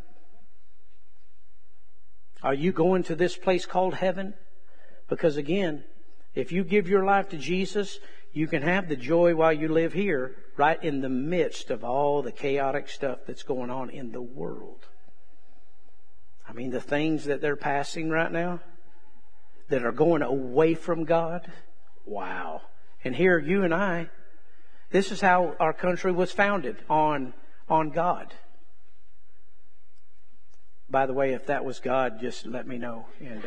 Are you going to this place called heaven? Because again, if you give your life to Jesus, you can have the joy while you live here, right in the midst of all the chaotic stuff that's going on in the world. I mean, the things that they're passing right now that are going away from God. Wow. And here, you and I, this is how our country was founded, on, on God. By the way, if that was God, just let me know. And uh,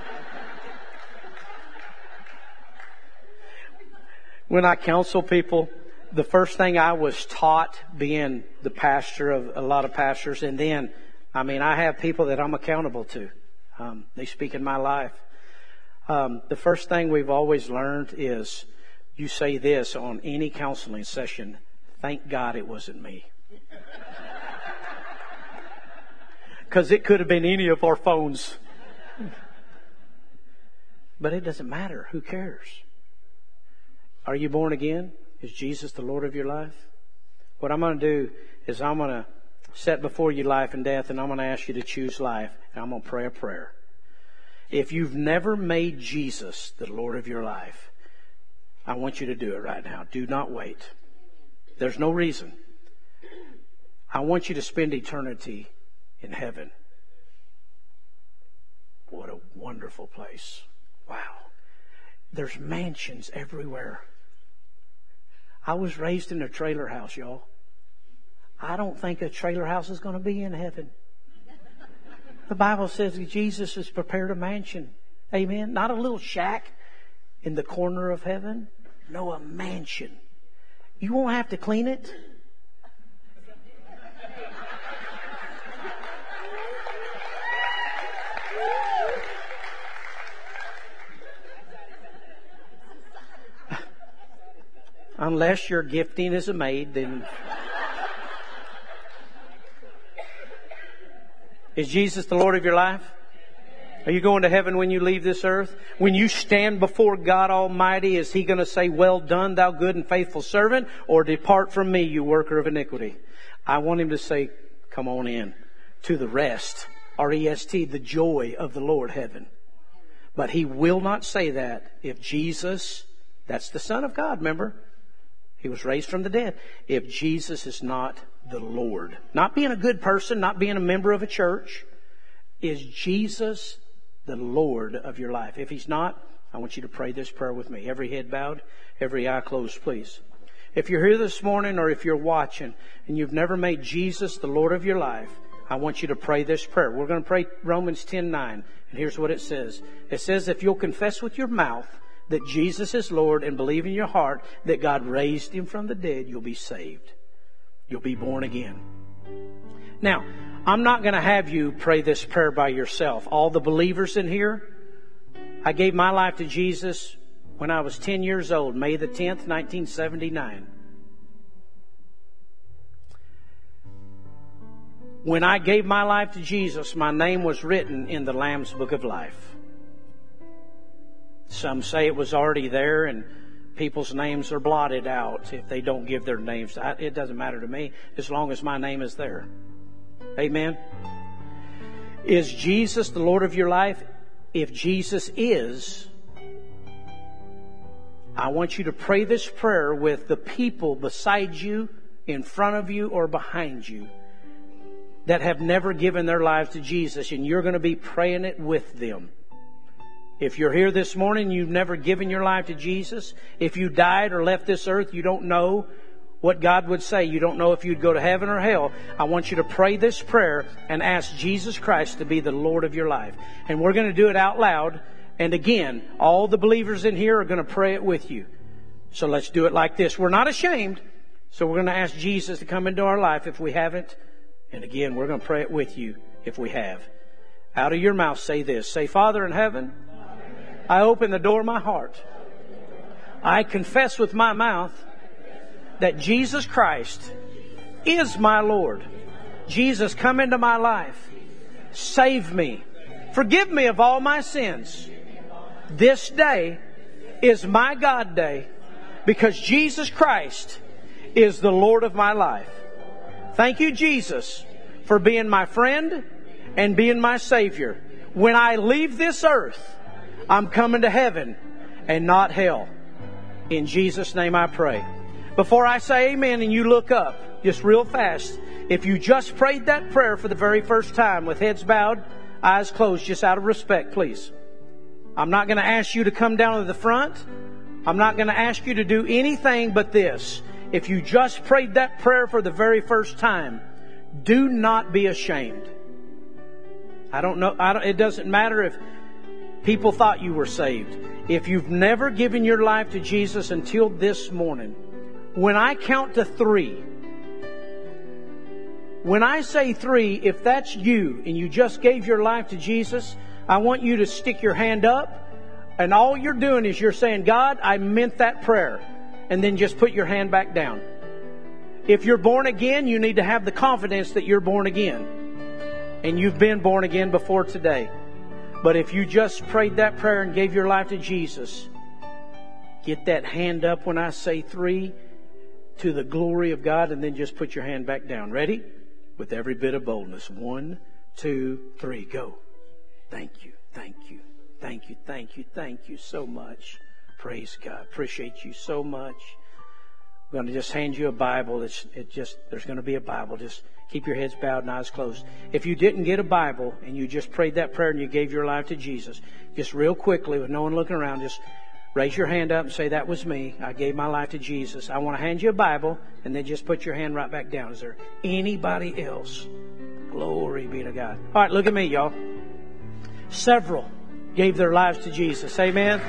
when I counsel people, the first thing I was taught, being the pastor of a lot of pastors, and then, I mean, I have people that I'm accountable to. Um, they speak in my life. Um, the first thing we've always learned is, you say this on any counseling session: thank God it wasn't me. Because it could have been any of our phones. But it doesn't matter. Who cares? Are you born again? Is Jesus the Lord of your life? What I'm going to do is I'm going to set before you life and death, and I'm going to ask you to choose life, and I'm going to pray a prayer. If you've never made Jesus the Lord of your life, I want you to do it right now. Do not wait. There's no reason. I want you to spend eternity in heaven. What a wonderful place. Wow. There's mansions everywhere. I was raised in a trailer house, y'all. I don't think a trailer house is going to be in heaven. The Bible says that Jesus has prepared a mansion. Amen. Not a little shack in the corner of heaven. No, a mansion. You won't have to clean it. Unless your gifting is a maid, then... Is Jesus the Lord of your life? Are you going to heaven when you leave this earth? When you stand before God Almighty, is He going to say, well done, thou good and faithful servant, or depart from me, you worker of iniquity? I want Him to say, come on in to the rest, R E S T, the joy of the Lord, heaven. But He will not say that if Jesus, that's the Son of God, remember? He was raised from the dead. If Jesus is not the Lord, not being a good person, not being a member of a church, is Jesus the Lord of your life? If He's not, I want you to pray this prayer with me. Every head bowed, every eye closed, please. If you're here this morning, or if you're watching and you've never made Jesus the Lord of your life, I want you to pray this prayer. We're going to pray Romans ten nine. And here's what it says. It says, if you'll confess with your mouth that Jesus is Lord and believe in your heart that God raised Him from the dead, you'll be saved. You'll be born again. Now, I'm not going to have you pray this prayer by yourself. All the believers in here, I gave my life to Jesus when I was ten years old, May the tenth, nineteen seventy-nine. When I gave my life to Jesus, my name was written in the Lamb's Book of Life. Some say it was already there, and people's names are blotted out if they don't give their names. It doesn't matter to me as long as my name is there. Amen. Is Jesus the Lord of your life? If Jesus is, I want you to pray this prayer with the people beside you, in front of you, or behind you that have never given their lives to Jesus, and you're going to be praying it with them. If you're here this morning, you've never given your life to Jesus. If you died or left this earth, you don't know what God would say. You don't know if you'd go to heaven or hell. I want you to pray this prayer and ask Jesus Christ to be the Lord of your life. And we're going to do it out loud. And again, all the believers in here are going to pray it with you. So let's do it like this. We're not ashamed. So we're going to ask Jesus to come into our life if we haven't. And again, we're going to pray it with you if we have. Out of your mouth, say this. Say, Father in heaven, I open the door of my heart. I confess with my mouth that Jesus Christ is my Lord. Jesus, come into my life. Save me. Forgive me of all my sins. This day is my God day because Jesus Christ is the Lord of my life. Thank you, Jesus, for being my friend and being my Savior. When I leave this earth, I'm coming to heaven and not hell. In Jesus' name I pray. Before I say amen and you look up, just real fast, if you just prayed that prayer for the very first time with heads bowed, eyes closed, just out of respect, please. I'm not going to ask you to come down to the front. I'm not going to ask you to do anything but this. If you just prayed that prayer for the very first time, do not be ashamed. I don't know. I don't, it doesn't matter if people thought you were saved. If you've never given your life to Jesus until this morning, when I count to three, when I say three, if that's you and you just gave your life to Jesus, I want you to stick your hand up, and all you're doing is you're saying, God, I meant that prayer. And then just put your hand back down. If you're born again, you need to have the confidence that you're born again. And you've been born again before today. But if you just prayed that prayer and gave your life to Jesus, get that hand up when I say three to the glory of God, and then just put your hand back down. Ready? With every bit of boldness. One, two, three, go. Thank you, thank you, thank you, thank you, thank you so much. Praise God. Appreciate you so much. I'm going to just hand you a Bible. It's it just there's going to be a Bible. Just keep your heads bowed and eyes closed. If you didn't get a Bible and you just prayed that prayer and you gave your life to Jesus, just real quickly with no one looking around, just raise your hand up and say, that was me. I gave my life to Jesus. I want to hand you a Bible, and then just put your hand right back down. Is there anybody else? Glory be to God. All right, look at me, y'all. Several gave their lives to Jesus. Amen.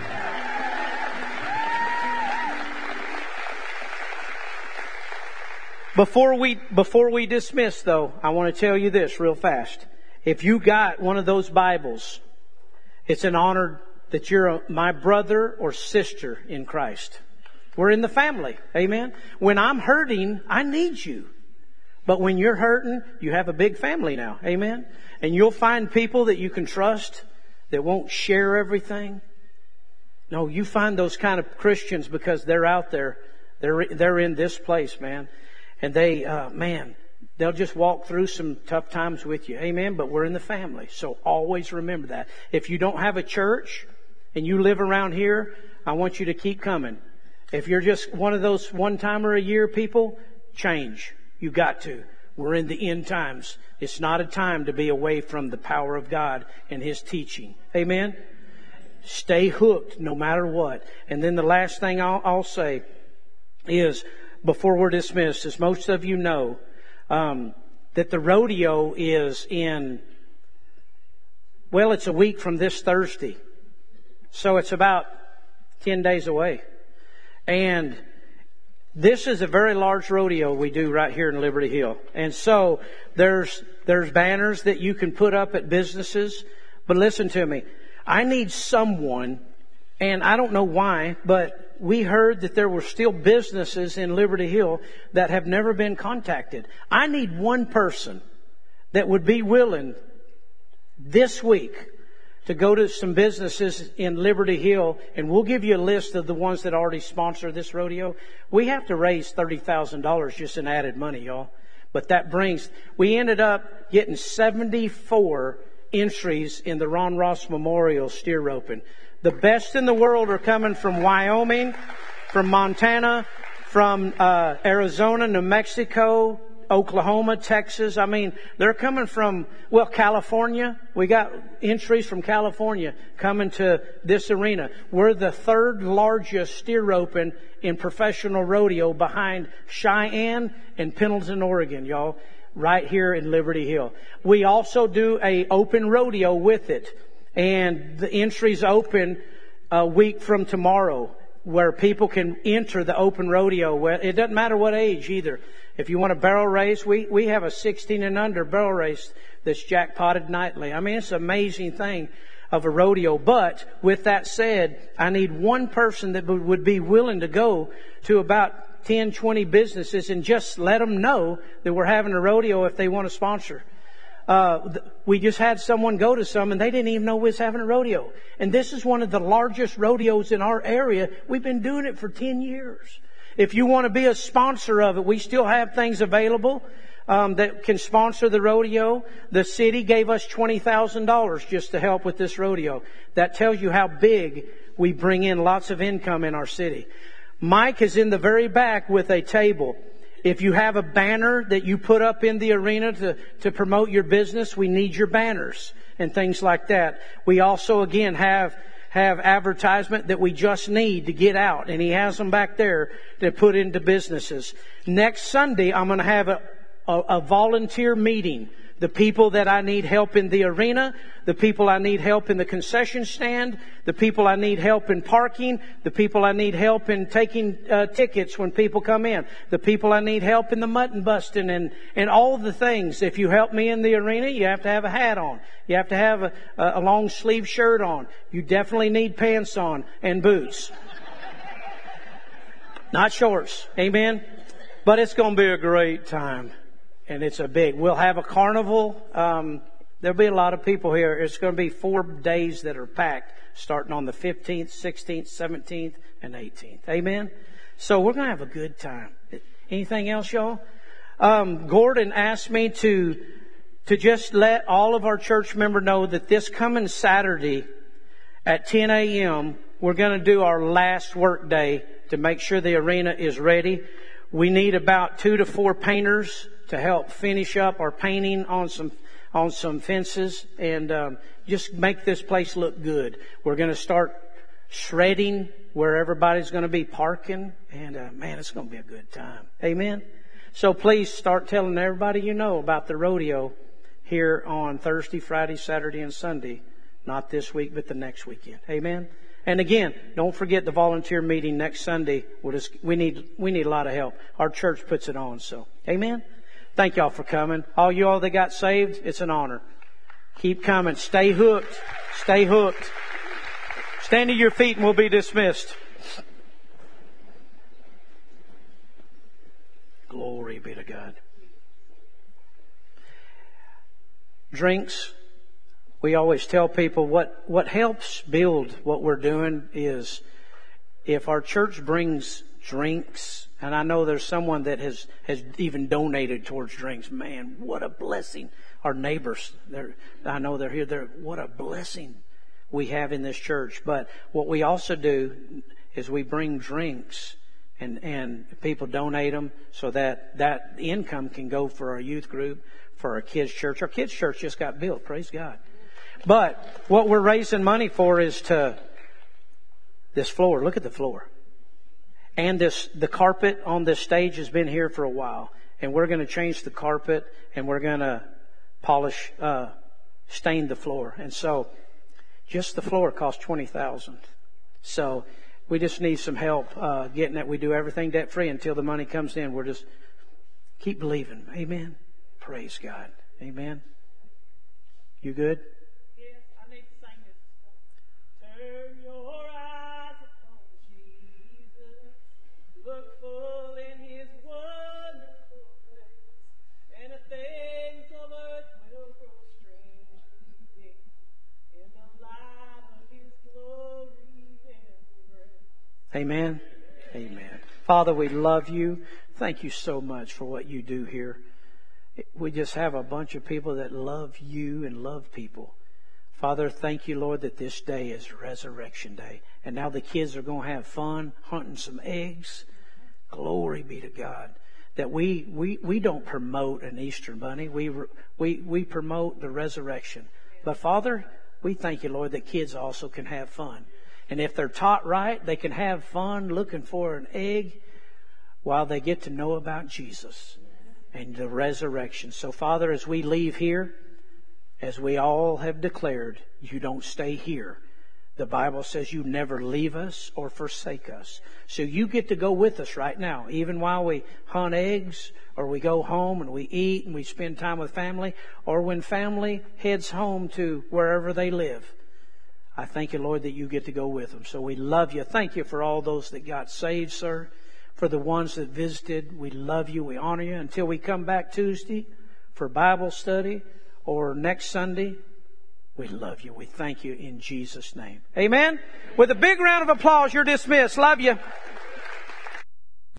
Before we, before we dismiss, though, I want to tell you this real fast. If you got one of those Bibles, it's an honor that you're a, my brother or sister in Christ. We're in the family. Amen. When I'm hurting, I need you. But when you're hurting, you have a big family now. Amen. And you'll find people that you can trust that won't share everything. No, you find those kind of Christians because they're out there. They're, they're in this place, man. And they, uh, man, they'll just walk through some tough times with you. Amen. But we're in the family. So always remember that. If you don't have a church and you live around here, I want you to keep coming. If you're just one of those one-timer a year people, change. You got to. We're in the end times. It's not a time to be away from the power of God and His teaching. Amen. Stay hooked no matter what. And then the last thing I'll, I'll say is, before we're dismissed, as most of you know, um, that the rodeo is in, well, it's a week from this Thursday. So it's about ten days away. And this is a very large rodeo we do right here in Liberty Hill. And so there's, there's banners that you can put up at businesses. But listen to me. I need someone, and I don't know why, but we heard that there were still businesses in Liberty Hill that have never been contacted. I need one person that would be willing this week to go to some businesses in Liberty Hill, and we'll give you a list of the ones that already sponsor this rodeo. We have to raise thirty thousand dollars just in added money, y'all. But that brings, we ended up getting seventy-four entries in the Ron Ross Memorial Steer Roping. The best in the world are coming from Wyoming, from Montana, from uh, Arizona, New Mexico, Oklahoma, Texas. I mean, they're coming from, well, California. We got entries from California coming to this arena. We're the third largest steer roping in professional rodeo behind Cheyenne and Pendleton, Oregon, y'all, right here in Liberty Hill. We also do a open rodeo with it. And the entries open a week from tomorrow, where people can enter the open rodeo. It doesn't matter what age either. If you want a barrel race, we, we have a sixteen and under barrel race that's jackpotted nightly. I mean, it's an amazing thing of a rodeo. But with that said, I need one person that would be willing to go to about ten, twenty businesses and just let them know that we're having a rodeo if they want to sponsor. Uh, we just had someone go to some and they didn't even know we was having a rodeo. And this is one of the largest rodeos in our area. We've been doing it for ten years. If you want to be a sponsor of it, we still have things available um, that can sponsor the rodeo. The city gave us twenty thousand dollars just to help with this rodeo. That tells you how big we bring in lots of income in our city. Mike is in the very back with a table. If you have a banner that you put up in the arena to, to promote your business, we need your banners and things like that. We also, again, have have advertisement that we just need to get out. And he has them back there to put into businesses. Next Sunday, I'm going to have a, a, a volunteer meeting. The people that I need help in the arena, the people I need help in the concession stand, the people I need help in parking, the people I need help in taking uh, tickets when people come in, the people I need help in the mutton busting and, and all the things. If you help me in the arena, you have to have a hat on. You have to have a, a long sleeve shirt on. You definitely need pants on and boots. Not shorts. Amen? But it's going to be a great time. And it's a big, we'll have a carnival. Um, there'll be a lot of people here. It's going to be four days that are packed, starting on the fifteenth, sixteenth, seventeenth, and eighteenth. Amen? So we're going to have a good time. Anything else, y'all? Um, Gordon asked me to, to just let all of our church members know that this coming Saturday at ten a.m., we're going to do our last work day to make sure the arena is ready. We need about two to four painters to help finish up our painting on some on some fences and um, just make this place look good. We're going to start shredding where everybody's going to be parking, and uh, man, it's going to be a good time. Amen. So please start telling everybody you know about the rodeo here on Thursday, Friday, Saturday, and Sunday. Not this week, but the next weekend. Amen. And again, don't forget the volunteer meeting next Sunday. We'll just, we need we need a lot of help. Our church puts it on. So, amen. Thank y'all for coming. All you all that got saved, it's an honor. Keep coming. Stay hooked. Stay hooked. Stand to your feet and we'll be dismissed. Glory be to God. Drinks. We always tell people what, what helps build what we're doing is if our church brings drinks, and I know there's someone that has, has even donated towards drinks. Man, what a blessing. Our neighbors, they're, I know they're here. They're, what a blessing we have in this church. But what we also do is we bring drinks and, and people donate them so that that income can go for our youth group, for our kids' church. Our kids' church just got built. Praise God. But what we're raising money for is to this floor. Look at the floor. And this, the carpet on this stage has been here for a while. And we're going to change the carpet and we're going to polish, uh, stain the floor. And so just the floor costs twenty thousand dollars. So we just need some help, uh, getting that. We do everything debt free until the money comes in. We're just keep believing. Amen. Praise God. Amen. You good? Amen. Amen. Father, we love you. Thank you so much for what you do here we just have a bunch of people that love you and love people. Father, thank you, Lord, that this day is Resurrection Day. And now the kids are going to have fun hunting some eggs. Glory be to God. That we, we, we don't promote an Easter bunny. We, we, we promote the resurrection. But Father, we thank you, Lord, that kids also can have fun. And if they're taught right, they can have fun looking for an egg while they get to know about Jesus and the resurrection. So Father, as we leave here, as we all have declared, you don't stay here. The Bible says you never leave us or forsake us. So you get to go with us right now, even while we hunt eggs, or we go home and we eat and we spend time with family, or when family heads home to wherever they live. I thank you, Lord, that you get to go with them. So we love you. Thank you for all those that got saved, sir. For the ones that visited, we love you. We honor you. Until we come back Tuesday for Bible study or next Sunday, we love you. We thank you in Jesus' name. Amen. With a big round of applause, you're dismissed. Love you.